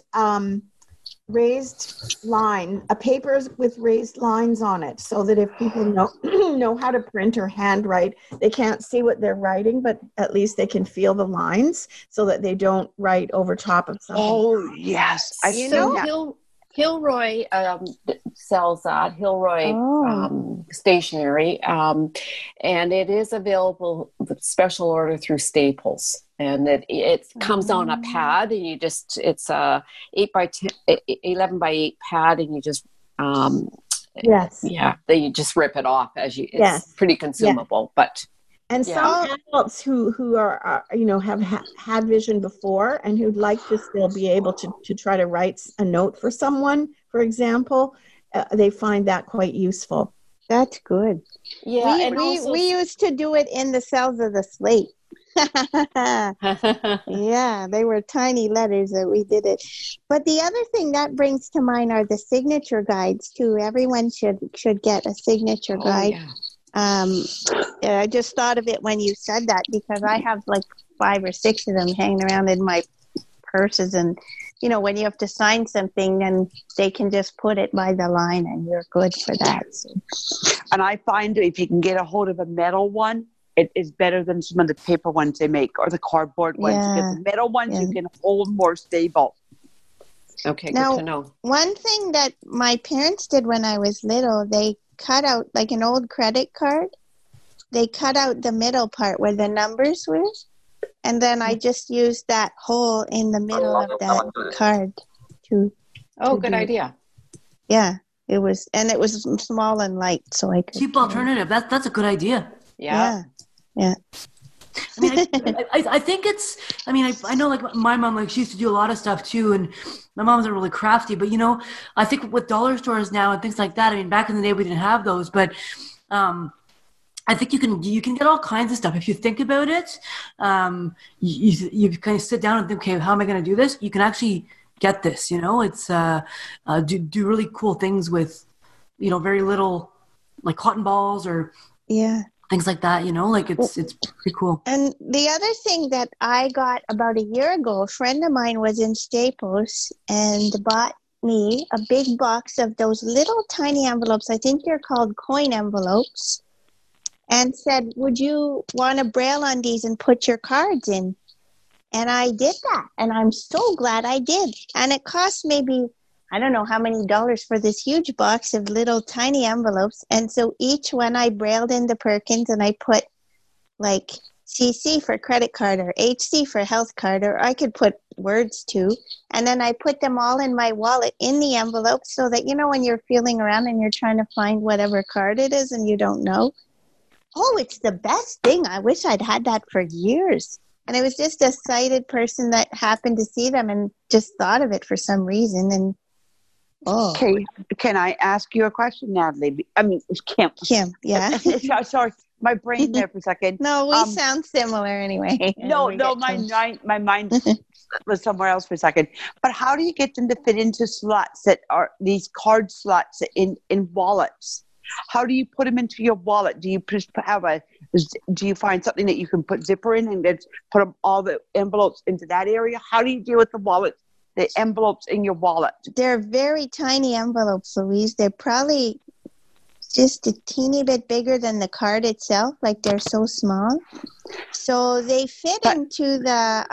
raised line, papers with raised lines on it, so that if people know how to print or handwrite, they can't see what they're writing, but at least they can feel the lines so that they don't write over top of something. Oh, yes. Hilroy sells that, Hilroy stationery, and it is available with special order through Staples, and it comes on a pad, and it's a 11 by 8 pad, and you just you just rip it off it's pretty consumable, but. And some adults who are have had vision before and who'd like to still be able to try to write a note for someone, for example, they find that quite useful. That's good. Yeah, we used to do it in the cells of the slate. Yeah, they were tiny letters that we did it. But the other thing that brings to mind are the signature guides too. Everyone should get a signature guide. Yeah. I just thought of it when you said that, because I have like 5 or 6 of them hanging around in my purses, and when you have to sign something, then they can just put it by the line and you're good for that. So. And I find if you can get a hold of a metal one, it is better than some of the paper ones they make or the cardboard ones. Because the metal ones you can hold more stable. Okay, now, good to know. One thing that my parents did when I was little, they cut out, like an old credit card, they cut out the middle part where the numbers were, and then I just used that hole in the middle of that card to good idea. Yeah, it was small and light, so I could cheap alternative. That's a good idea. Yeah. I mean, I think it's. I mean, I know, like my mom, like she used to do a lot of stuff too, and my mom's really crafty. But I think with dollar stores now and things like that. I mean, back in the day we didn't have those, but I think you can get all kinds of stuff if you think about it. You kind of sit down and think, okay, how am I going to do this? You can actually get this. It's do really cool things with very little, like cotton balls or things like that, like it's pretty cool. And the other thing that I got about a year ago, a friend of mine was in Staples and bought me a big box of those little tiny envelopes. I think they're called coin envelopes, and said, would you want to braille on these and put your cards in? And I did that, and I'm so glad I did. And it cost maybe, I don't know how many dollars for this huge box of little tiny envelopes. And so each one I brailled into Perkins, and I put like CC for credit card or HC for health card, or I could put words too. And then I put them all in my wallet in the envelope so that, when you're feeling around and you're trying to find whatever card it is and you don't know. Oh, it's the best thing. I wish I'd had that for years. And it was just a sighted person that happened to see them and just thought of it for some reason. And Okay, can I ask you a question, Natalie? I mean, Kim. Yeah. Sorry, my brain there for a second. No, we sound similar anyway. No, my mind was somewhere else for a second. But how do you get them to fit into slots that are these card slots in wallets? How do you put them into your wallet? Do you do you find something that you can put zipper in and then put all the envelopes into that area? How do you deal with the envelopes in your wallet? They're very tiny envelopes, Louise. They're probably just a teeny bit bigger than the card itself. Like they're so small. So they fit into the,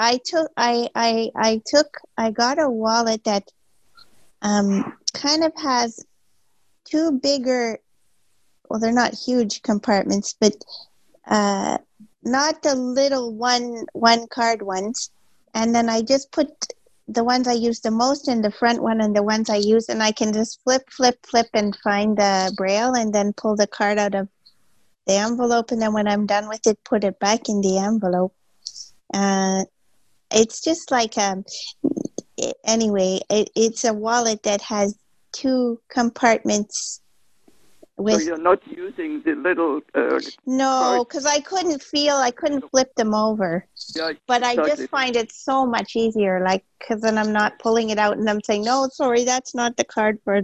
I got a wallet that kind of has two bigger, well, they're not huge compartments, but not the little one card ones. And then I just put the ones I use the most in the front one, and the ones I use, and I can just flip and find the braille and then pull the card out of the envelope. And then when I'm done with it, put it back in the envelope. It's just like, it's a wallet that has two compartments. So you're not using the little no, because I couldn't flip them over. Yeah, but I just find it so much easier, like, because then I'm not pulling it out and I'm saying, no, sorry, that's not the card for,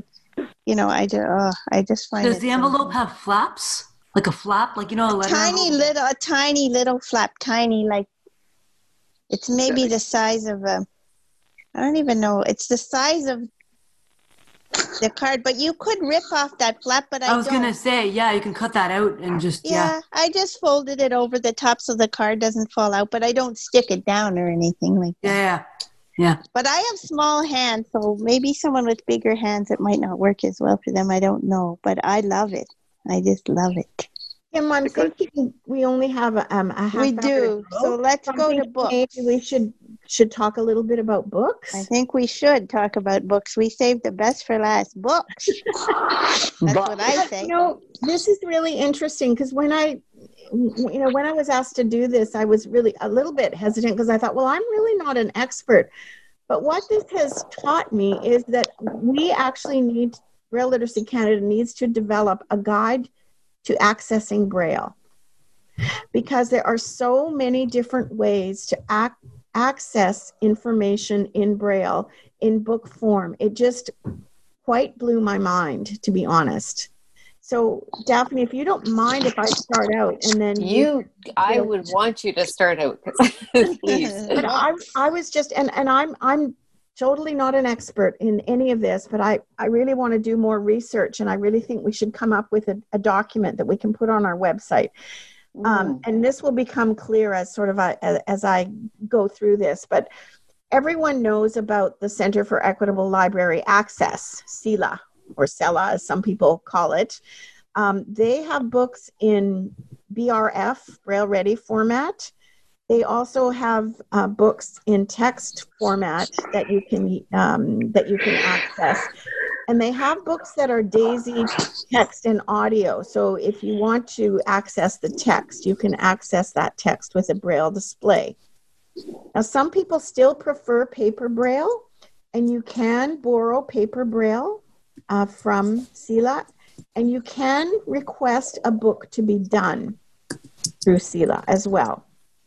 I just find Does the envelope have flaps? Like a flap? Like, a tiny little flap, like, it's maybe the size of I don't even know. It's the size of the card, but you could rip off that flap, but I was going to say, you can cut that out and just, I just folded it over the top so the card doesn't fall out, but I don't stick it down or anything like that. Yeah. But I have small hands, so maybe someone with bigger hands, it might not work as well for them. I don't know, but I love it. I just love it. Kim, I'm thinking we only have a half hour. We do, so let's go to books. Maybe we should talk a little bit about books. I think we should talk about books. We saved the best for last. Books. That's what I say. This is really interesting because when I was asked to do this, I was really a little bit hesitant because I thought, well, I'm really not an expert. But what this has taught me is that we actually Braille Literacy Canada needs to develop a guide to accessing Braille, because there are so many different ways to access information in Braille in book form. It just quite blew my mind, to be honest. So, Daphne, if you don't mind if I start out, and then I would want you to start out, please. But I was just, and I'm totally not an expert in any of this, but I really want to do more research, and I really think we should come up with a document that we can put on our website. And this will become clear as sort of as I go through this, but everyone knows about the Center for Equitable Library Access, CELA, or CELA as some people call it. They have books in BRF, Braille Ready format. They also have books in text format that you can access. And they have books that are DAISY text and audio. So if you want to access the text, you can access that text with a Braille display. Now, some people still prefer paper Braille, and you can borrow paper Braille from CELA, and you can request a book to be done through CELA as well.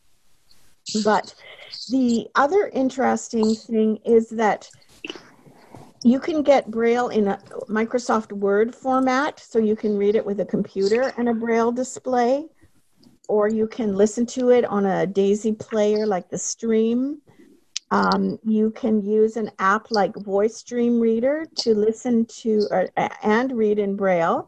But the other interesting thing is that you can get Braille in a Microsoft Word format, so you can read it with a computer and a Braille display, or you can listen to it on a DAISY player like the Stream. You can use an app like VoiceStream Reader to listen to and read in Braille,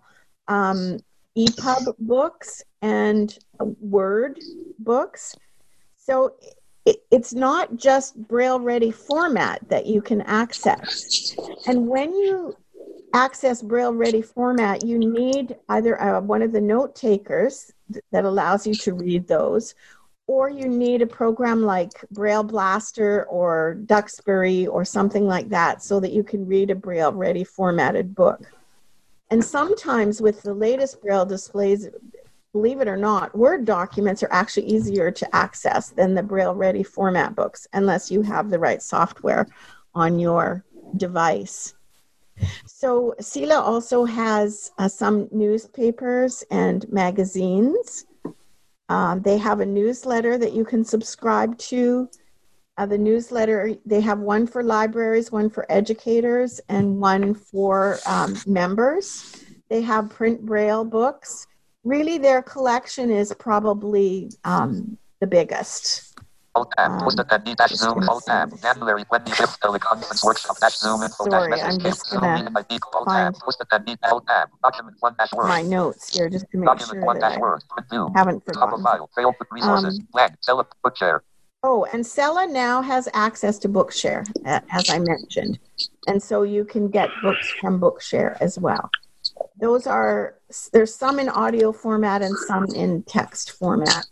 EPUB books and Word books. So it's not just Braille Ready format that you can access. And when you access Braille Ready format, you need either one of the note takers that allows you to read those, or you need a program like Braille Blaster or Duxbury or something like that so that you can read a Braille Ready formatted book. And sometimes with the latest Braille displays, believe it or not, Word documents are actually easier to access than the Braille Ready format books, unless you have the right software on your device. So CELA also has some newspapers and magazines. They have a newsletter that you can subscribe to. The newsletter, they have one for libraries, one for educators, and one for members. They have print Braille books. Really, their collection is probably the biggest. Alt tab, Zoom, Alt tab, January 25th, teleconference workshop, Zoom, info, sorry, I'm just going to find Alt tab, document 1-word. My notes here just to make document sure that I haven't forgotten. File, failed resources, blank, CELA, Bookshare. Oh, and CELA now has access to Bookshare, as I mentioned. And so you can get books from Bookshare as well. There's some in audio format and some in text format.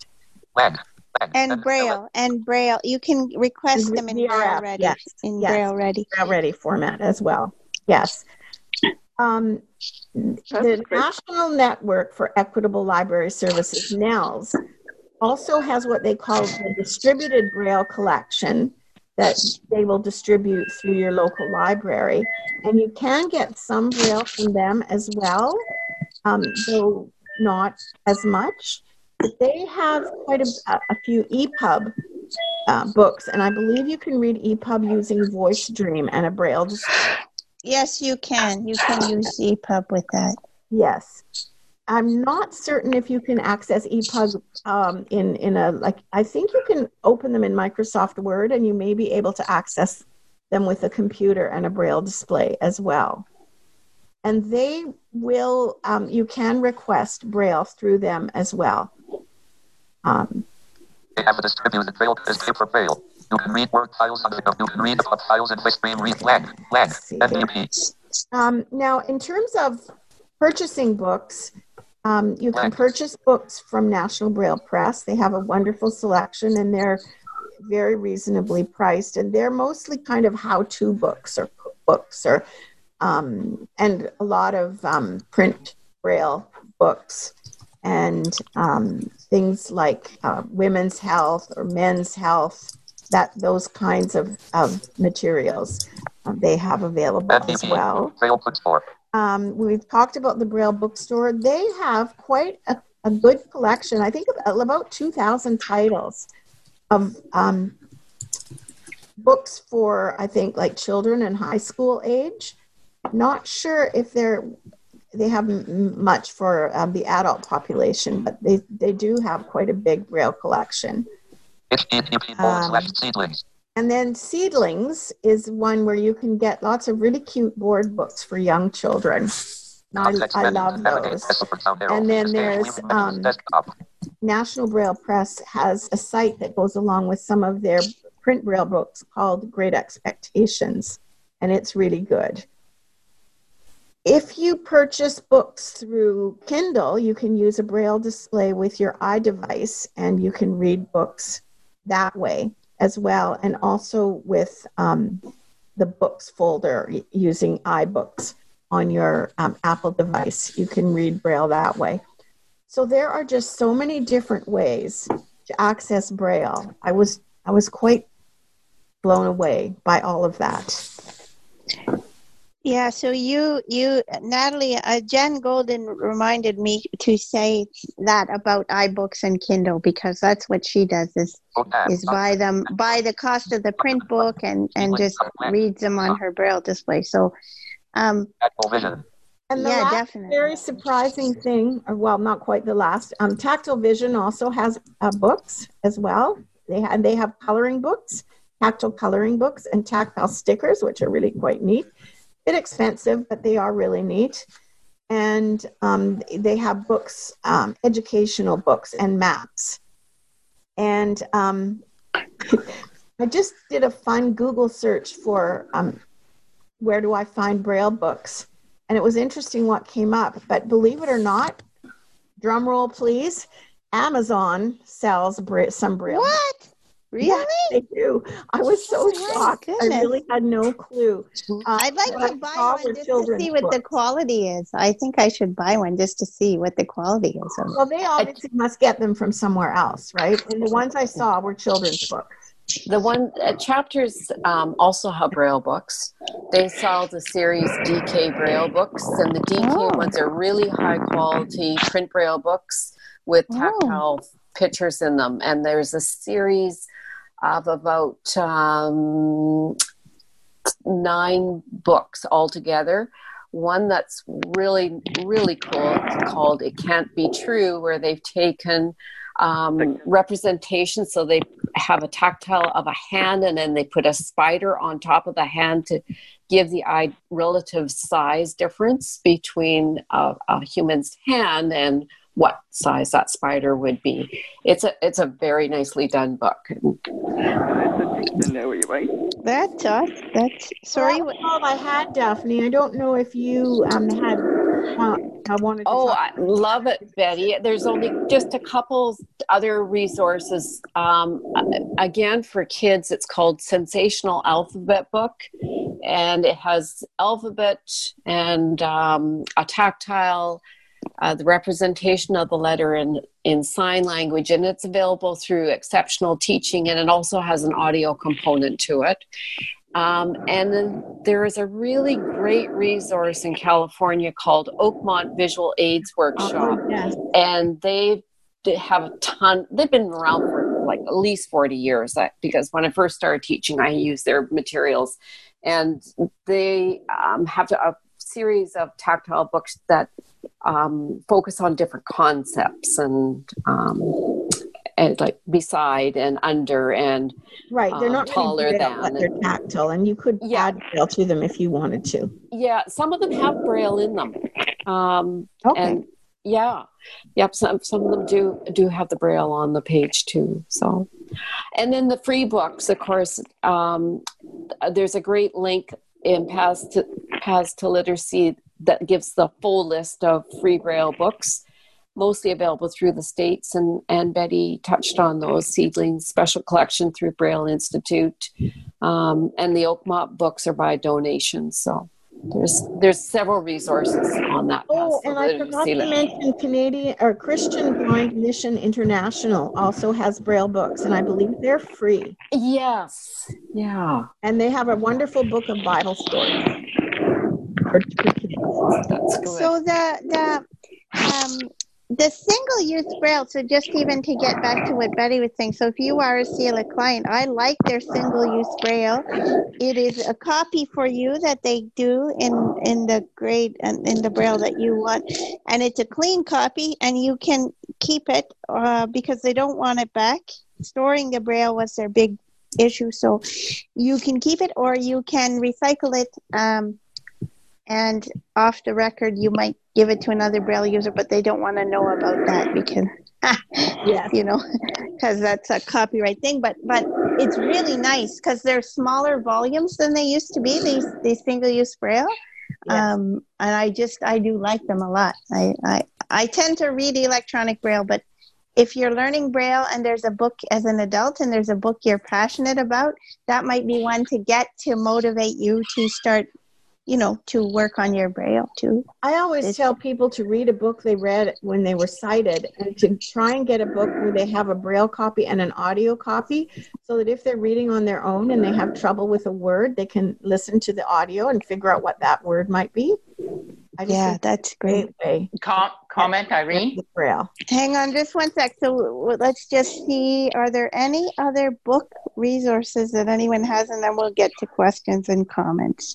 And Braille, you can request them in Braille Ready. Yes, Braille Ready. Braille Ready format as well. Yes. The National Network for Equitable Library Services, NNELS, also has what they call the distributed Braille collection that they will distribute through your local library. And you can get some Braille from them as well, though not as much. But they have quite a few EPUB books, and I believe you can read EPUB using VoiceDream and a Braille display. Yes, you can. You can use EPUB with that. Yes. I'm not certain if you can access EPUB I think you can open them in Microsoft Word, and you may be able to access them with a computer and a Braille display as well. And they will, you can request Braille through them as well. They have a distributed Braille as paper Braille. You can read Word files on the you can read the files in VoiceStream read blank. Now, in terms of purchasing books, you can purchase books from National Braille Press. They have a wonderful selection, and they're very reasonably priced, and they're mostly kind of how-to books or cookbooks or and a lot of print Braille books and things like women's health or men's health, those kinds of materials they have available as well. We've talked about the Braille bookstore. They have quite a good collection. I think about 2,000 titles of books for, I think, like children in high school age. Not sure if they have much for the adult population, but they do have quite a big Braille collection. And then Seedlings is one where you can get lots of really cute board books for young children. I love those. And then there's National Braille Press has a site that goes along with some of their print Braille books called Great Expectations, and it's really good. If you purchase books through Kindle, you can use a Braille display with your iDevice, and you can read books that way as well, and also with the books folder using iBooks on your Apple device. You can read Braille that way. So there are just so many different ways to access Braille. I was quite blown away by all of that. Yeah, so you Natalie, Jen Golden reminded me to say that about iBooks and Kindle, because that's what she does is buy the cost of the print book and just reads them on her Braille display. So Tactile Vision. And the last very surprising thing, or well, not quite the last, Tactile Vision also has books as well. They have coloring books, tactile coloring books, and tactile stickers, which are really quite neat. Bit expensive, but they are really neat. And they have books, educational books and maps. And I just did a fun Google search for where do I find Braille books? And it was interesting what came up. But believe it or not, drum roll please, Amazon sells some Braille. What? Really? Yes, they do. I was so shocked. Goodness. I really had no clue. I'd like to buy one just to see what the quality is. I think I should buy one just to see what the quality is. Well, they obviously must get them from somewhere else, right? And the ones I saw were children's books. The one Chapters also have Braille books. They sell the series DK Braille books, and the DK ones are really high quality print Braille books with tactile pictures in them. And there's a series of about 9 books altogether. One that's really, really cool called It Can't Be True, where they've taken representation. So they have a tactile of a hand, and then they put a spider on top of the hand to give the relative size difference between a human's hand and what size that spider would be. It's a very nicely done book. It's a dictionary, right? That's sorry. Well, that's all I had, Daphne. I don't know if you had. I wanted. I love it, Betty. There's only just a couple other resources. Again, for kids, it's called Sensational Alphabet Book, and it has alphabet and a tactile. The representation of the letter in sign language, and it's available through Exceptional Teaching, and it also has an audio component to it. And then there is a really great resource in California called Oakmont Visual Aids Workshop, and they have a ton. They've been around for like at least 40 years, because when I first started teaching, I used their materials, and they have a series of tactile books that focus on different concepts and like beside and under and right. They're not taller really than. But they're tactile, and you could add Braille to them if you wanted to. Yeah, some of them have Braille in them. And some of them do have the Braille on the page too. So, and then the free books, of course. There's a great link in Paths to Literacy that gives the full list of free Braille books, mostly available through the States, and Betty touched on those. Seedlings Special Collection through Braille Institute, and the Oakmont books are by donation. So there's several resources on that. And I forgot to mention Canadian or Christian Blind Mission International also has Braille books, and I believe they're free. Yes, yeah, and they have a wonderful book of Bible stories. That's good. So the single-use Braille, so just even to get back to what Betty was saying, so if you are a CELA client, I like their single-use Braille. It is a copy for you that they do in the grade and in the Braille that you want, and it's a clean copy, and you can keep it because they don't want it back. Storing the Braille was their big issue, so you can keep it or you can recycle it and off the record, you might give it to another Braille user, but they don't want to know about that because, because that's a copyright thing. But it's really nice because they're smaller volumes than they used to be. These single-use Braille, and I do like them a lot. I tend to read electronic Braille, but if you're learning Braille and there's a book as an adult and there's a book you're passionate about, that might be one to get to motivate you to start, to work on your Braille too. I always tell people to read a book they read when they were sighted and to try and get a book where they have a Braille copy and an audio copy so that if they're reading on their own and they have trouble with a word, they can listen to the audio and figure out what that word might be. That's great. Comment, Irene? Braille. Hang on just one sec. So let's just see, are there any other book resources that anyone has? And then we'll get to questions and comments.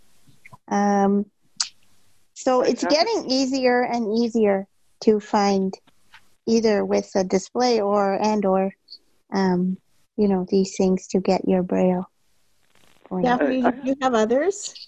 So it's getting easier and easier to find either with a display or these things to get your Braille. Daphne, do you have others?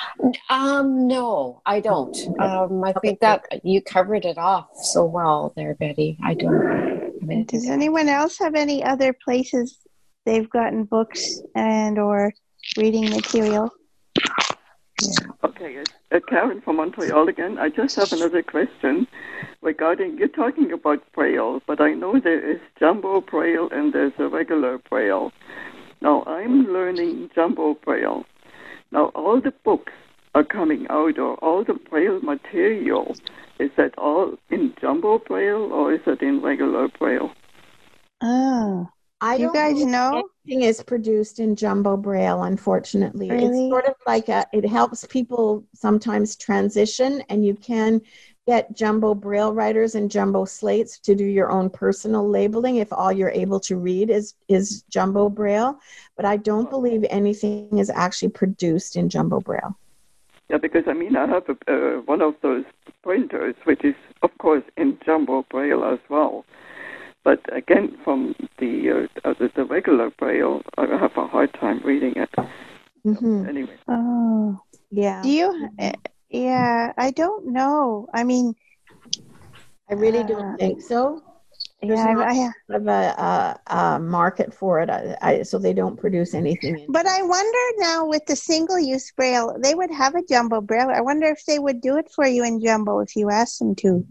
No, I don't. I think that you covered it off so well there, Betty. I don't. Does anyone else have any other places they've gotten books and or reading material? Okay, Karen from Montreal again. I just have another question regarding, you're talking about Braille, but I know there is Jumbo Braille and there's a regular Braille. Now, I'm learning Jumbo Braille. Now, all the books are coming out, or all the Braille material, is that all in Jumbo Braille, or is it in regular Braille? Oh, you guys know? Everything is produced in Jumbo Braille, unfortunately. Really? It's sort of like it helps people sometimes transition, and you can get Jumbo Braille writers and Jumbo slates to do your own personal labeling if all you're able to read is Jumbo Braille. But I don't believe anything is actually produced in Jumbo Braille. Yeah, because I have one of those printers, which is, of course, in Jumbo Braille as well. But again, from the regular Braille, I have a hard time reading it. Mm-hmm. Anyway. Oh, yeah. Do you? Yeah, I don't know. I mean, I really don't think so. There's not a market for it, so they don't produce anything. But I wonder now with the single-use Braille, they would have a Jumbo Braille. I wonder if they would do it for you in Jumbo if you asked them to.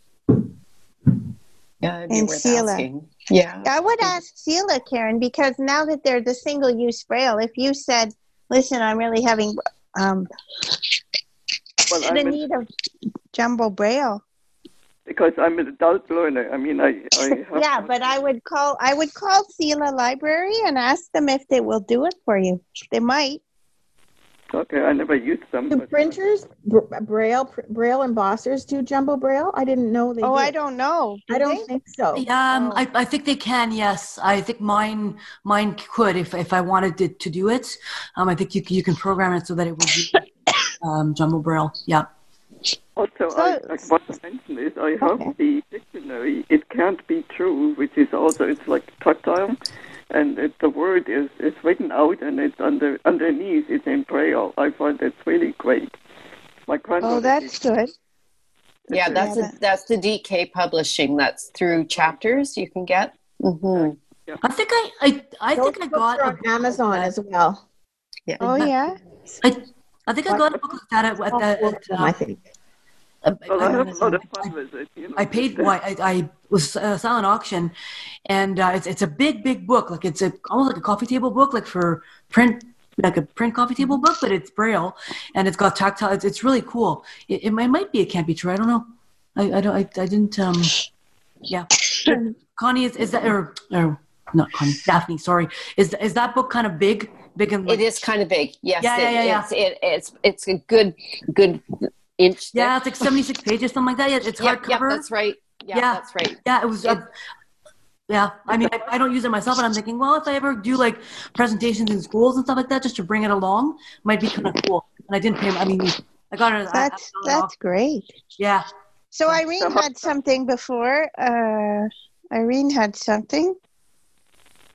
Yeah, and Sela. Yeah, I would ask Sela, Karen, because now that they're the single-use Braille, if you said, "Listen, I'm really having the need of Jumbo Braille," because I'm an adult learner. I mean, I have. Yeah, but I would call Sela Library and ask them if they will do it for you. They might. Okay, I never used them. Do printers, Braille embossers do Jumbo Braille? I didn't know they did. I don't know. I don't think so. I think they can, yes. I think mine could if I wanted to do it. I think you can program it so that it would be Jumbo Braille. Yeah. Also, I want to mention is I have the dictionary, It Can't Be True, which is also, it's like tactile. And the word is written out, and it's underneath. It's in Braille. I find that's really great. My grandmother. That's good. Yeah, that's the DK Publishing. That's through Chapters. You can get. Mm-hmm. Yeah. I think I got on Amazon as well. Yeah. Oh yeah. I think I got a book like that at I think. I have a lot of fun with it. I paid. I was silent auction, and it's a big book. Like it's almost like a coffee table book, like for print, like a print coffee table book, but it's Braille, and it's got tactile. It's really cool. It might be. It can't be true. I don't know. I didn't. Yeah. Connie is that or not Connie? Daphne. Sorry. Is that book kind of big? Big and. It is kind of big. Yes. Yeah. It's a good inch thick. Yeah, it's like 76 pages, something like that. Yeah, it's hardcover. Yeah, that's right. Yeah, that's right. Yeah, it was. Yeah, I mean, I don't use it myself, but I'm thinking, well, if I ever do like presentations in schools and stuff like that, just to bring it along, might be kind of cool. And I didn't pay. I mean, I got it. That's great. Yeah. So Irene had something before. Irene had something.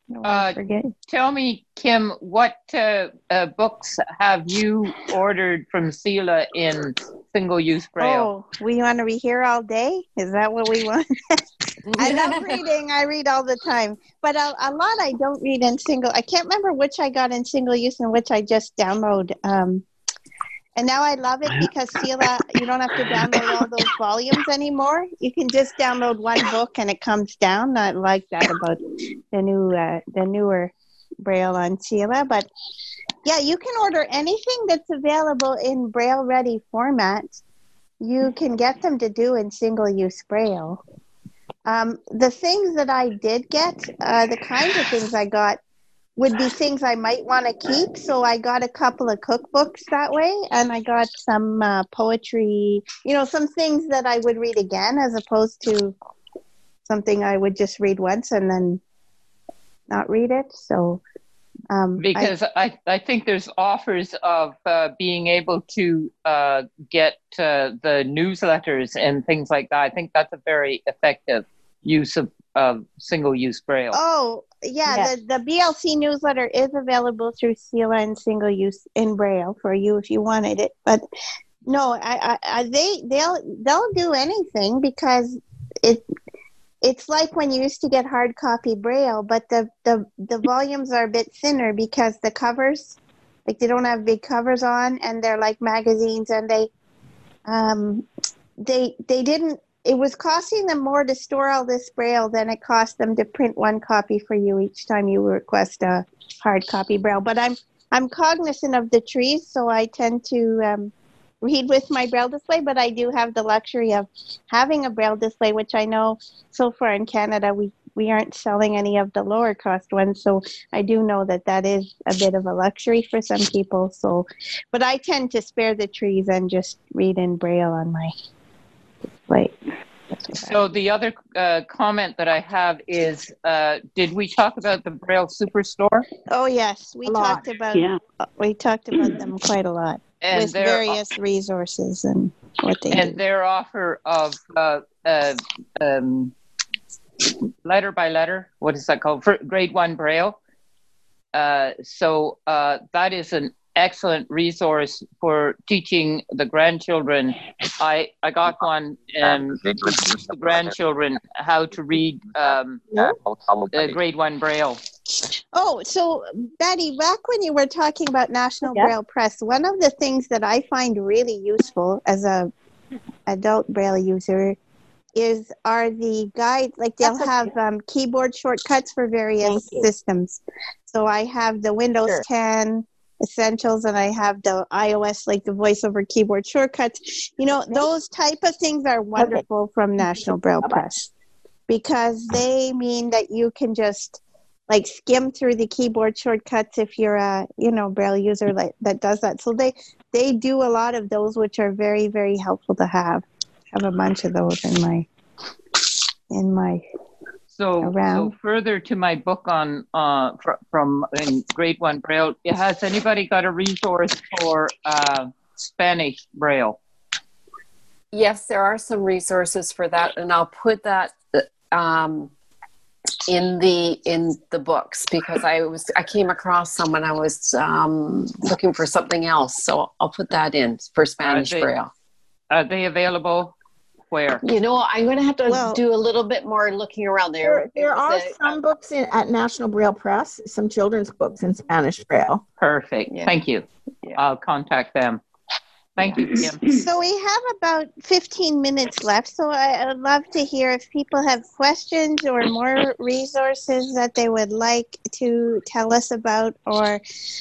Tell me, Kim, what books have you ordered from Selah in single-use Braille? Oh, we want to be here all day? Is that what we want? I love reading. I read all the time. But a lot I don't read in single. I can't remember which I got in single-use and which I just download. And now I love it because Selah, you don't have to download all those volumes anymore. You can just download one book and it comes down. I like that about the newer Braille on Selah. But yeah, you can order anything that's available in Braille ready format. You can get them to do in single-use Braille. The things that I did get, the kinds of things I got, would be things I might want to keep. So I got a couple of cookbooks that way, and I got some poetry, some things that I would read again as opposed to something I would just read once and then not read it. So because I think there's offers of being able to get the newsletters and things like that. I think that's a very effective use of single-use Braille. Oh, yeah. The BLC newsletter is available through Selah and single-use in Braille for you if you wanted it. But no, they'll do anything because it's like when you used to get hard copy Braille, but the volumes are a bit thinner because the covers, like they don't have big covers on, and they're like magazines, and they didn't. It was costing them more to store all this Braille than it cost them to print one copy for you each time you request a hard copy Braille. But I'm cognizant of the trees, so I tend to read with my Braille display, but I do have the luxury of having a Braille display, which I know so far in Canada we aren't selling any of the lower cost ones, so I do know that is a bit of a luxury for some people. So, but I tend to spare the trees and just read in Braille on my display. So the other comment that I have is, did we talk about the Braille Superstore? Oh yes, we talked about them quite a lot, and with various resources and what they do. And their offer of letter by letter, what is that called? For grade 1 Braille. So that is an excellent resource for teaching the grandchildren. I got one the grandchildren how to read grade 1 Braille. Oh, so Betty, back when you were talking about National Braille Press, one of the things that I find really useful as a adult Braille user are the guides. Like they'll have keyboard shortcuts for various systems. So I have the Windows 10 Essentials, and I have the iOS, like the voiceover keyboard shortcuts. Those type of things are wonderful from National Braille Press because they mean that you can just like skim through the keyboard shortcuts if you're a Braille user that does that. So they do a lot of those, which are very, very helpful to have. I have a bunch of those in my So further to my book on from in grade 1 Braille, has anybody got a resource for Spanish Braille? Yes, there are some resources for that, and I'll put that in the books because I came across some when I was looking for something else, so I'll put that in for Spanish Braille. Are they available? Where? I'm going to have to do a little bit more looking around there. There are some books at National Braille Press, some children's books in Spanish Braille. Perfect. Yeah. Thank you. Yeah. I'll contact them. Thank you, Kim. So we have about 15 minutes left, so I would love to hear if people have questions or more resources that they would like to tell us about, or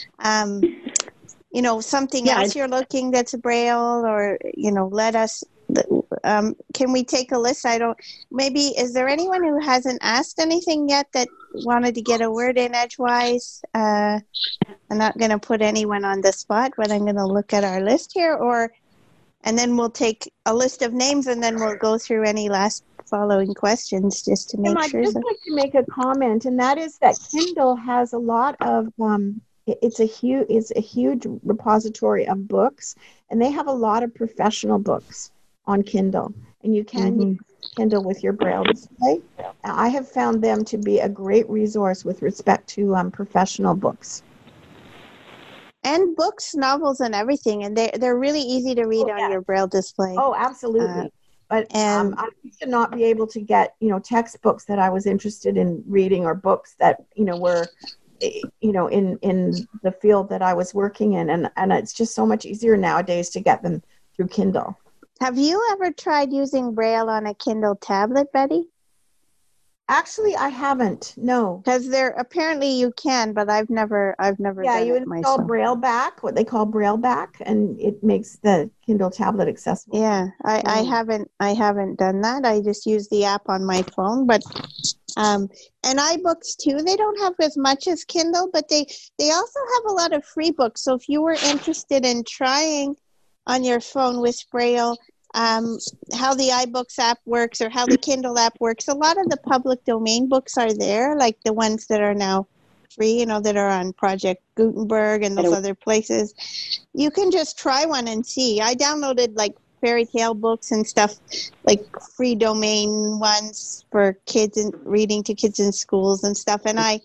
something else you're looking that's Braille, or let us. Can we take a list? Is there anyone who hasn't asked anything yet that wanted to get a word in edgewise? I'm not going to put anyone on the spot, but I'm going to look at our list here, and then we'll take a list of names, and then we'll go through any last following questions just to make sure. I'd just like to make a comment, and that is that Kindle has a lot of it's a huge repository of books, and they have a lot of professional books on Kindle, and you can use Kindle with your Braille display. I have found them to be a great resource with respect to professional books. And books, novels, and everything. And they're really easy to read on your Braille display. Oh, absolutely. But I used to not be able to get, textbooks that I was interested in reading, or books that, were, in the field that I was working in. And it's just so much easier nowadays to get them through Kindle. Have you ever tried using Braille on a Kindle tablet, Betty? Actually, I haven't. No, because apparently you can, but I've never. Yeah, you install Braille Back, what they call Braille Back, and it makes the Kindle tablet accessible. Yeah, I haven't done that. I just use the app on my phone, but and iBooks too. They don't have as much as Kindle, but they also have a lot of free books. So if you were interested in trying on your phone with Braille, how the iBooks app works or how the Kindle app works. A lot of the public domain books are there, like the ones that are now free, that are on Project Gutenberg and those other places. You can just try one and see. I downloaded like fairy tale books and stuff, like free domain ones for kids and reading to kids in schools and stuff. And I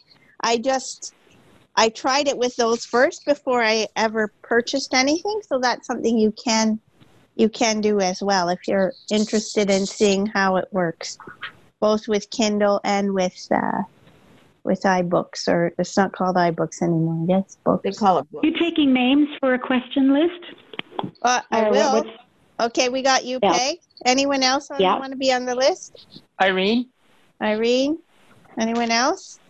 tried it with those first before I ever purchased anything. So that's something you can do as well if you're interested in seeing how it works, both with Kindle and with iBooks, or it's not called iBooks anymore. Yes, books. They call it books. Are you taking names for a question list? I will. Okay, we got you, Peg. Anyone else want to be on the list? Irene? Anyone else?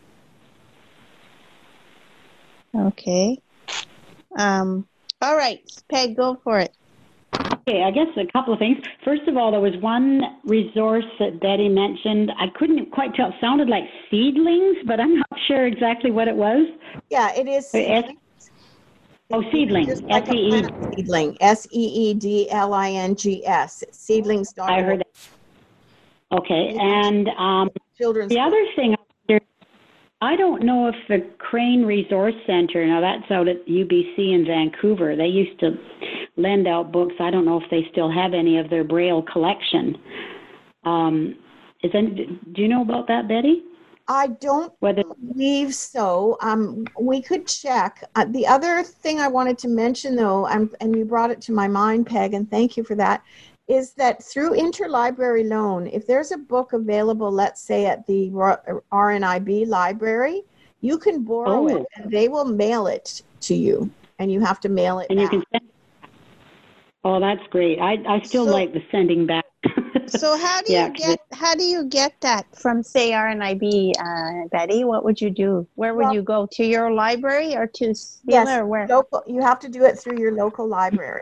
Okay. All right, Peg, go for it. Okay, I guess a couple of things. First of all, there was one resource that Betty mentioned. I couldn't quite tell. It sounded like Seedlings, but I'm not sure exactly what it was. Yeah, it is Seedlings. Seedlings. Like Seedling. SEEDLINGS. Seedlings.org. I heard that. Okay, and the other thing, I don't know if the Crane Resource Center, now that's out at UBC in Vancouver, they used to lend out books. I don't know if they still have any of their Braille collection. Do you know about that, Betty? I don't believe so. We could check. The other thing I wanted to mention, though, and you brought it to my mind, Peg, and thank you for that, is that through interlibrary loan, if there's a book available, let's say at the RNIB library, you can borrow it and they will mail it to you, and you have to mail it back. You can send. Oh, that's great. I still like the sending back. So how do you get that from, say, RNIB, Betty? What would you do? Where would you go? To your library or to Spila, or where? Local. You have to do it through your local library.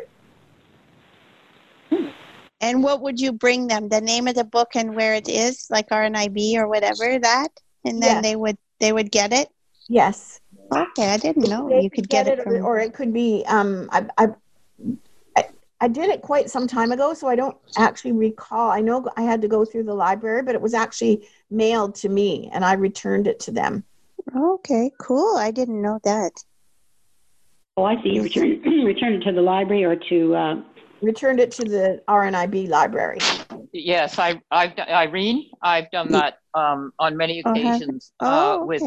And what would you bring them? The name of the book and where it is, like RNIB or whatever, that? And then they would get it? Yes. Okay, I didn't know you could get it from... Or it could be... I did it quite some time ago, so I don't actually recall. I know I had to go through the library, but it was actually mailed to me, and I returned it to them. Okay, cool. I didn't know that. Oh, I see. You returned it to the library or to... Returned it to the RNIB library. Yes, Irene, I've done that on many occasions with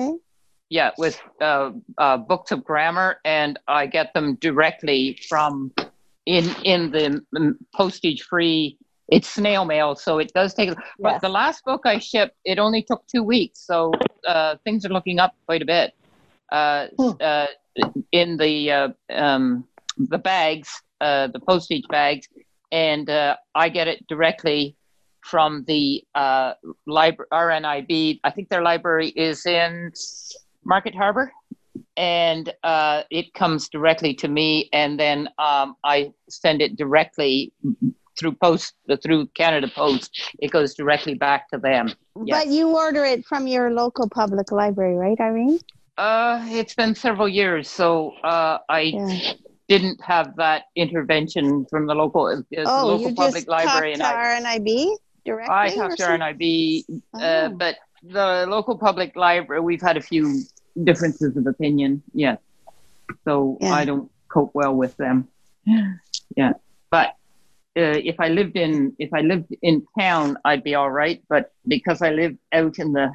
books of grammar, and I get them directly from in the postage free. It's snail mail, so it does take. But the last book I shipped, it only took 2 weeks, so things are looking up quite a bit. In the bags. The postage bags, and I get it directly from the RNIB. I think their library is in Market Harbor, and it comes directly to me, and then I send it directly through Canada Post. It goes directly back to them. Yes. But you order it from your local public library, right, Irene? It's been several years, so I didn't have that intervention from the local public library. And RNIB directly? I talked to RNIB, but the local public library, we've had a few differences of opinion. So I don't cope well with them. Yeah, but if I lived in town, I'd be all right. But because I live out in the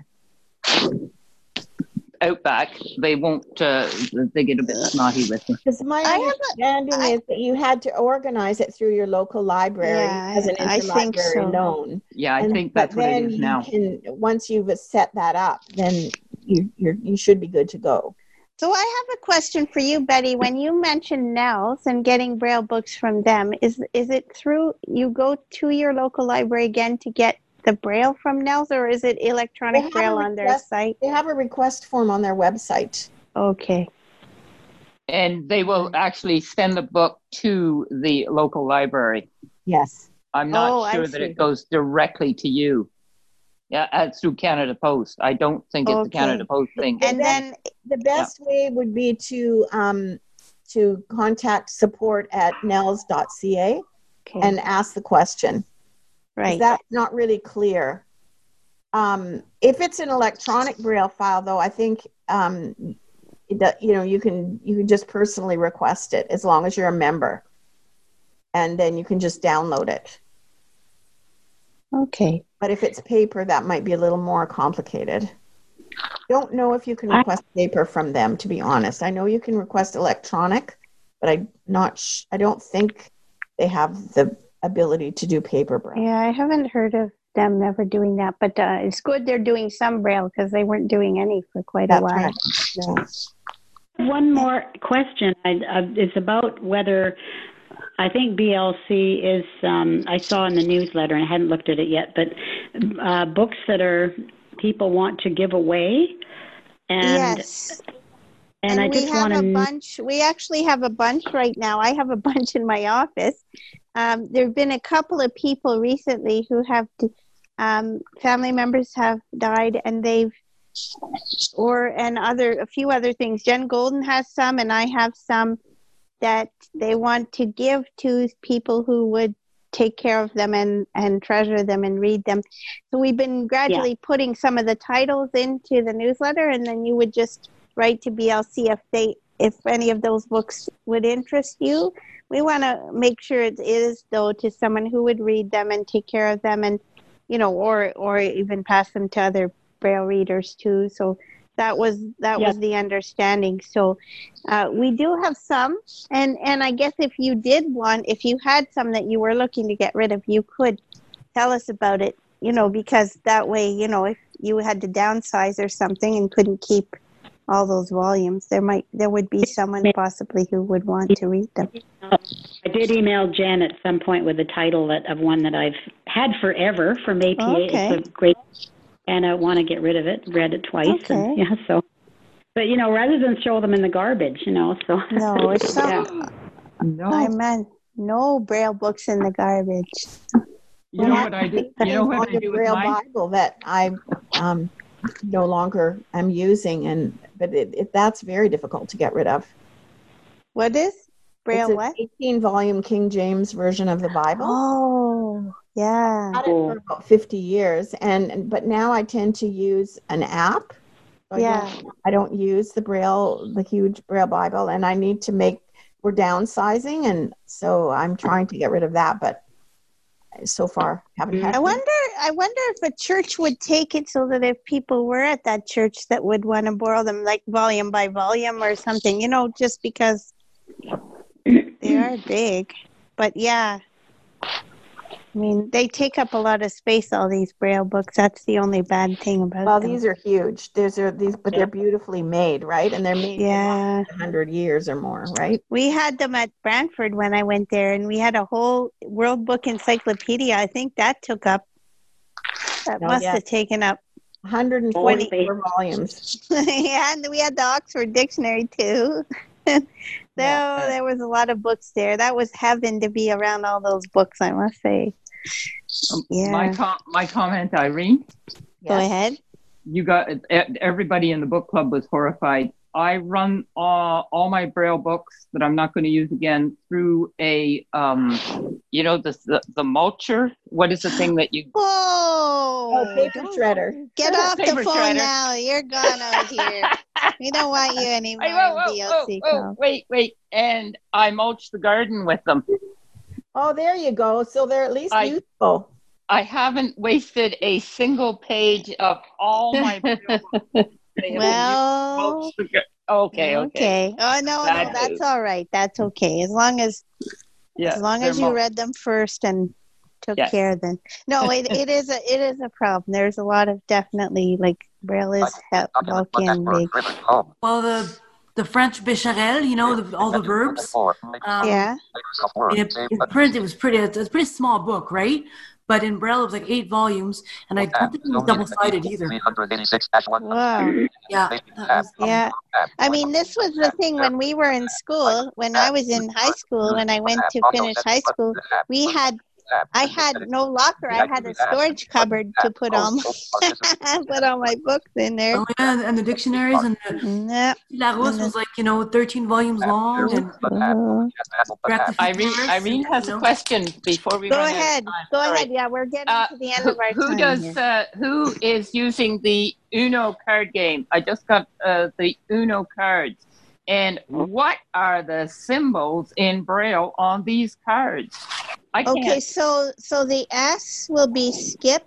outback, they won't. They get a bit snotty with me. Because my understanding is that you had to organize it through your local library as an interlibrary loan. Yeah, I think that's what it is now. Once you've set that up, then you should be good to go. So I have a question for you, Betty. When you mentioned Nels and getting Braille books from them, is it through you go to your local library again to get the Braille from Nels, or is it electronic Braille on their site? They have a request form on their website. Okay. And they will actually send the book to the local library. Yes. I'm not sure that it goes directly to you. Yeah, it's through Canada Post. I don't think it's a Canada Post thing. And then the best way would be to contact support@nels.ca and ask the question. Right. That's not really clear. If it's an electronic Braille file, though, I think you can just personally request it as long as you're a member, and then you can just download it. Okay. But if it's paper, that might be a little more complicated. Don't know if you can request paper from them, to be honest. I know you can request electronic, but I don't think they have the ability to do paper Braille. Yeah, I haven't heard of them ever doing that, but it's good they're doing some Braille because they weren't doing any for quite a while. Right. Yeah. One more question. It's about whether I think BLC is, I saw in the newsletter, and I hadn't looked at it yet, but books that people want to give away. And, yes. And I just want to... We actually have a bunch right now. I have a bunch in my office. There have been a couple of people recently who have, family members have died, and a few other things. Jen Golden has some, and I have some that they want to give to people who would take care of them and treasure them and read them. So we've been gradually putting some of the titles into the newsletter, and then you would just write to BLC if any of those books would interest you. We want to make sure it is, though, to someone who would read them and take care of them, and or even pass them to other Braille readers too. So that was the understanding. So we do have some, and I guess if you had some that you were looking to get rid of, you could tell us about it, because that way, if you had to downsize or something and couldn't keep all those volumes, there would be someone possibly who would want to read them. I did email Jen at some point with the title of one that I've had forever from APA. Okay. It's a great, and I want to get rid of it. Read it twice. Okay. And, but rather than throw them in the garbage, so no, it's no. I meant no Braille books in the garbage. You know what I do? You know what I do with Braille mine? Bible that I no longer am using, but that's very difficult to get rid of. What is Braille? It's an 18-volume King James version of the Bible. Oh, yeah. I've had it for about 50 years, but now I tend to use an app. So I don't use the huge Braille Bible, and we're downsizing, and so I'm trying to get rid of that, but so far haven't had. I wonder if a church would take it so that if people were at that church that would want to borrow them, like volume by volume or something, just because they are big. But yeah, I mean, they take up a lot of space, all these Braille books. That's the only bad thing about them. Well, these are huge. But they're beautifully made, right? And they're made for 100 years or more, right? We had them at Brantford when I went there, and we had a whole World Book Encyclopedia. I think that must have taken up 124 volumes. Yeah, and we had the Oxford Dictionary too. There was a lot of books there. That was heaven to be around all those books, I must say. Yeah. My comment, Irene. Go ahead. You got everybody in the book club was horrified. I run all my Braille books that I'm not going to use again through a the mulcher. What is the thing that you? Paper shredder. Get off the phone now. You're gone out here. We don't want you anymore. Wait! And I mulch the garden with them. Oh, there you go. So they're at least useful. I haven't wasted a single page of all my well, okay. Oh no, that's all right. That's okay. As long as you read them first and took care, then no, it is a problem. There's a lot of definitely like Braille is bulky and big. Well, the French Béchamel, you know, all the verbs. In print, it's a pretty small book, right? But in Braille, it was like 8 volumes, and I don't think it was double-sided either. Wow. Yeah. I mean, this was the thing when we were in school, when I was in high school, when I went to finish high school, I had no locker. I had a storage cupboard to put all my books in there. Oh yeah, and the dictionaries and the Larousse was like 13 volumes long. And Irene has a question before we go ahead. Go ahead. Yeah, we're getting to the end of our time. Who is using the Uno card game? I just got the Uno cards. And what are the symbols in Braille on these cards? Okay, so the S will be skip,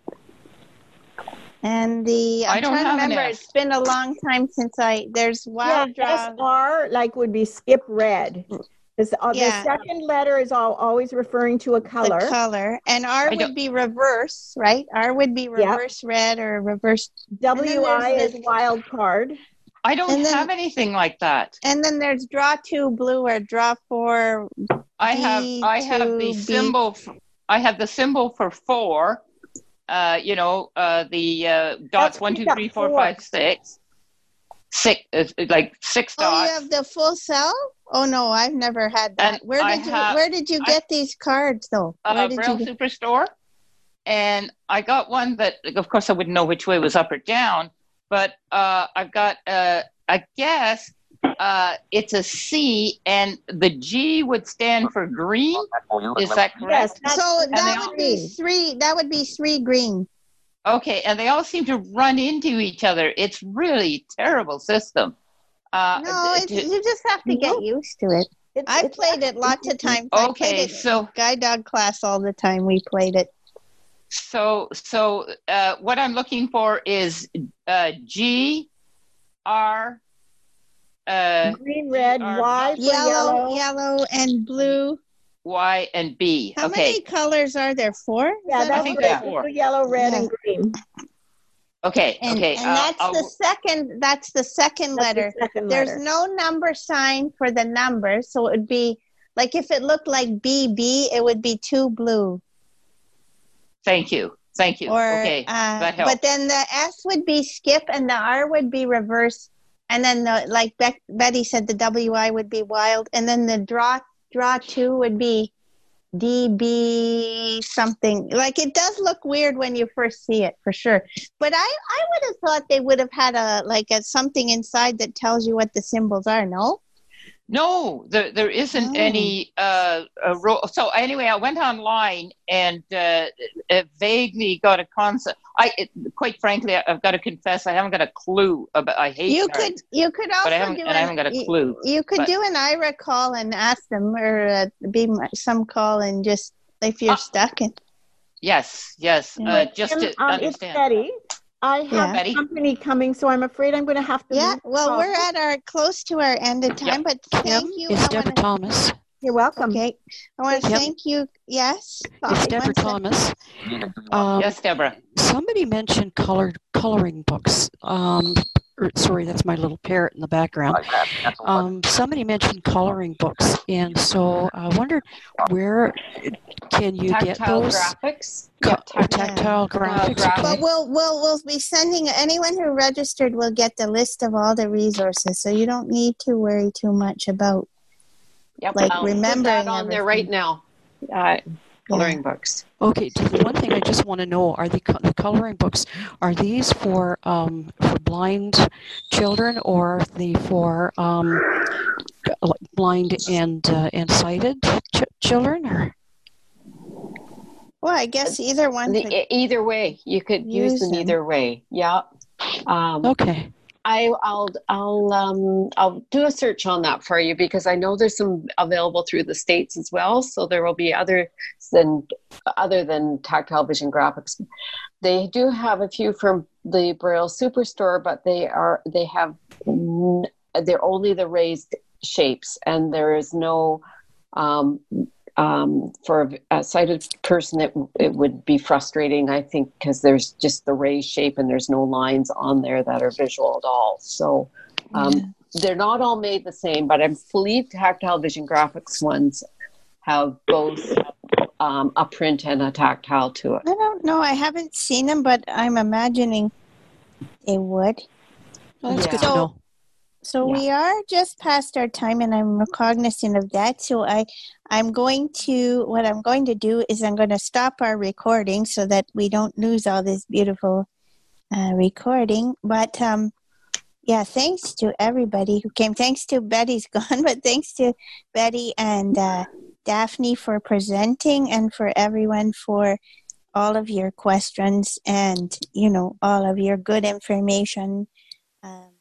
and I'm trying to remember. It's been a long time since there's wild draw. SR would be skip red. The second letter is always referring to a color. The color, and R would be reverse, right? R would be reverse red or reverse. WI is wild card. I don't have anything like that. And then there's draw 2 blue or draw 4. I have the symbol. I have the symbol for 4. The dots 1, 2, 3, 4, 5, 6. 6 like 6 dots. Oh, you have the full cell? Oh no, I've never had that. Where did you get these cards though? Braille Superstore, and I got one that, of course, I wouldn't know which way was up or down. But I've got, I guess, it's a C, and the G would stand for green. Is that correct? Yes. So that would be 3. That would be 3 green. Okay, and they all seem to run into each other. It's really terrible system. You just have to get used to it. I played it lots of times. Okay, so guide dog class all the time. We played it. So what I'm looking for is G, R, green, red, Y, yellow, and blue. Y and B. How many colors are there? 4? I think there are 4. Blue, yellow, red, and green. Okay. And that's the second letter. There's no number sign for the number, so it would be like if it looked like BB, it would be 2 blue. Thank you. Okay, that helps. But then the S would be skip, and the R would be reverse, and then Betty said, the WI would be wild, and then the draw 2 would be DB something. Like, it does look weird when you first see it, for sure. But I would have thought they would have had a something inside that tells you what the symbols are. No, there isn't any rule. So anyway, I went online and vaguely got a concept. Quite frankly, I've got to confess, I haven't got a clue about. I hate cards. You could also I haven't got a clue. You could do an IRA call and ask them, or be some call, and just if you're stuck. Yes. Just to understand. It's Betty. I have a company coming, so I'm afraid I'm going to have to. Yeah, well, we're at close to our end of time, but thank you. It's Deborah Thomas. You're welcome. Okay, I want to thank you. Yes, it's Deborah Thomas. Yes, Deborah. Somebody mentioned coloring books. Sorry, that's my little parrot in the background. Somebody mentioned coloring books, and so I wondered, where can you get those? Graphics? Tactile graphics. But we'll be sending, anyone who registered will get the list of all the resources, so you don't need to worry too much about remembering put that on there right now. Coloring books. Okay, the one thing I just want to know, are the coloring books, are these for blind children, or are they for blind and sighted children? Or? Well, I guess either one. Either way, you could use them either way. Yeah. Okay. I'll do a search on that for you, because I know there's some available through the States as well. So there will be other than Tactile Vision Graphics. They do have a few from the Braille Superstore, but they're only the raised shapes, and there is no for a sighted person, it would be frustrating, I think, because there's just the raised shape and there's no lines on there that are visual at all. So they're not all made the same, but I believe Tactile Vision Graphics ones have both a print and a tactile to it. I don't know. I haven't seen them, but I'm imagining they would. Well, that's good to know. So we are just past our time, and I'm cognizant of that. So what I'm going to do is I'm going to stop our recording so that we don't lose all this beautiful recording. But thanks to everybody who came. Thanks to Betty's gone, but thanks to Betty and Daphne for presenting, and for everyone for all of your questions and all of your good information.